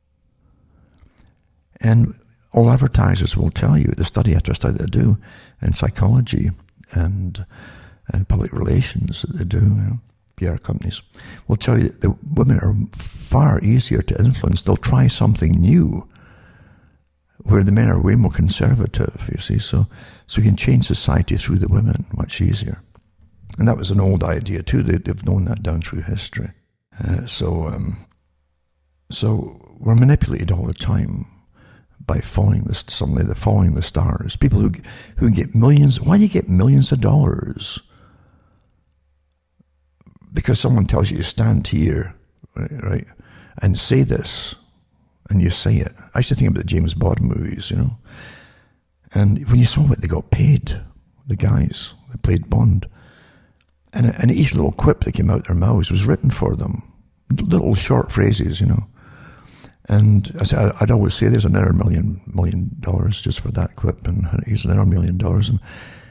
And all advertisers will tell you, the study after study they do, in psychology and public relations that they do, PR companies, will tell you that the women are far easier to influence. They'll try something new, where the men are way more conservative, you see. So you can change society through the women much easier. And that was an old idea too. They've known that down through history. So we're manipulated all the time by following the stars. People who get millions. Why do you get millions of dollars because someone tells you to stand here, right, and say this, and you say it. I used to think about the James Bond movies, and when you saw what they got paid, the guys that played Bond, and each little quip that came out their mouths was written for them, little short phrases, And I'd always say, there's another $1 million just for that quip, and here's another $1 million. And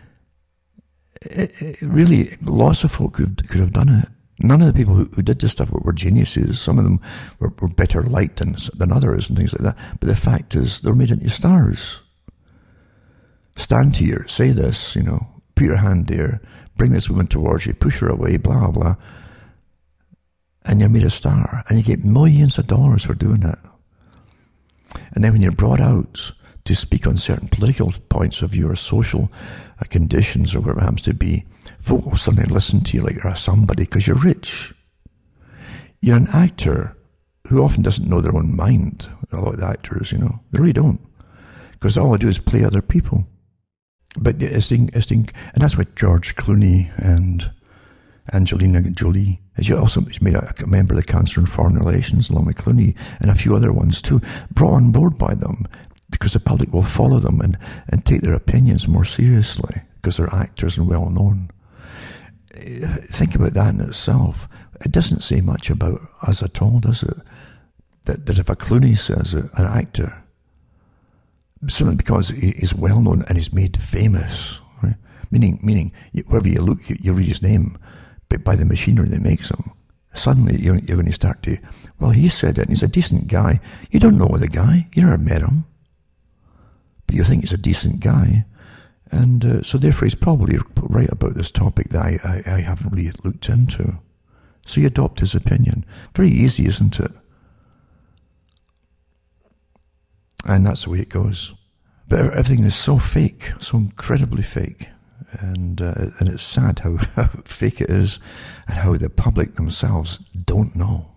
it really, lots of folk could have done it. None of the people who did this stuff were geniuses. Some of them were better liked than others and things like that. But the fact is, they're made into stars. Stand here, say this, put your hand there, bring this woman towards you, push her away, blah, blah, blah. And you're made a star. And you get millions of dollars for doing that. And then when you're brought out to speak on certain political points of view or social conditions or whatever it happens to be, folk will suddenly listen to you like you're somebody because you're rich. You're an actor who often doesn't know their own mind. A lot of the actors, they really don't. Because all they do is play other people. But and that's what George Clooney and Angelina Jolie, as you also made a member of the Council on Foreign Relations, along with Clooney and a few other ones too, brought on board by them because the public will follow them and take their opinions more seriously because they're actors and well known. Think about that in itself. It doesn't say much about us at all, does it? That if a Clooney says it, an actor, simply because he's well known and he's made famous, right? Meaning wherever you look, you read his name, but by the machinery that makes him, suddenly you're going to start to, well, he said it, and he's a decent guy. You don't know the guy. You never met him. But you think he's a decent guy. And so therefore he's probably right about this topic that I haven't really looked into. So you adopt his opinion. Very easy, isn't it? And that's the way it goes. But everything is so fake, so incredibly fake. And it's sad how fake it is and how the public themselves don't know.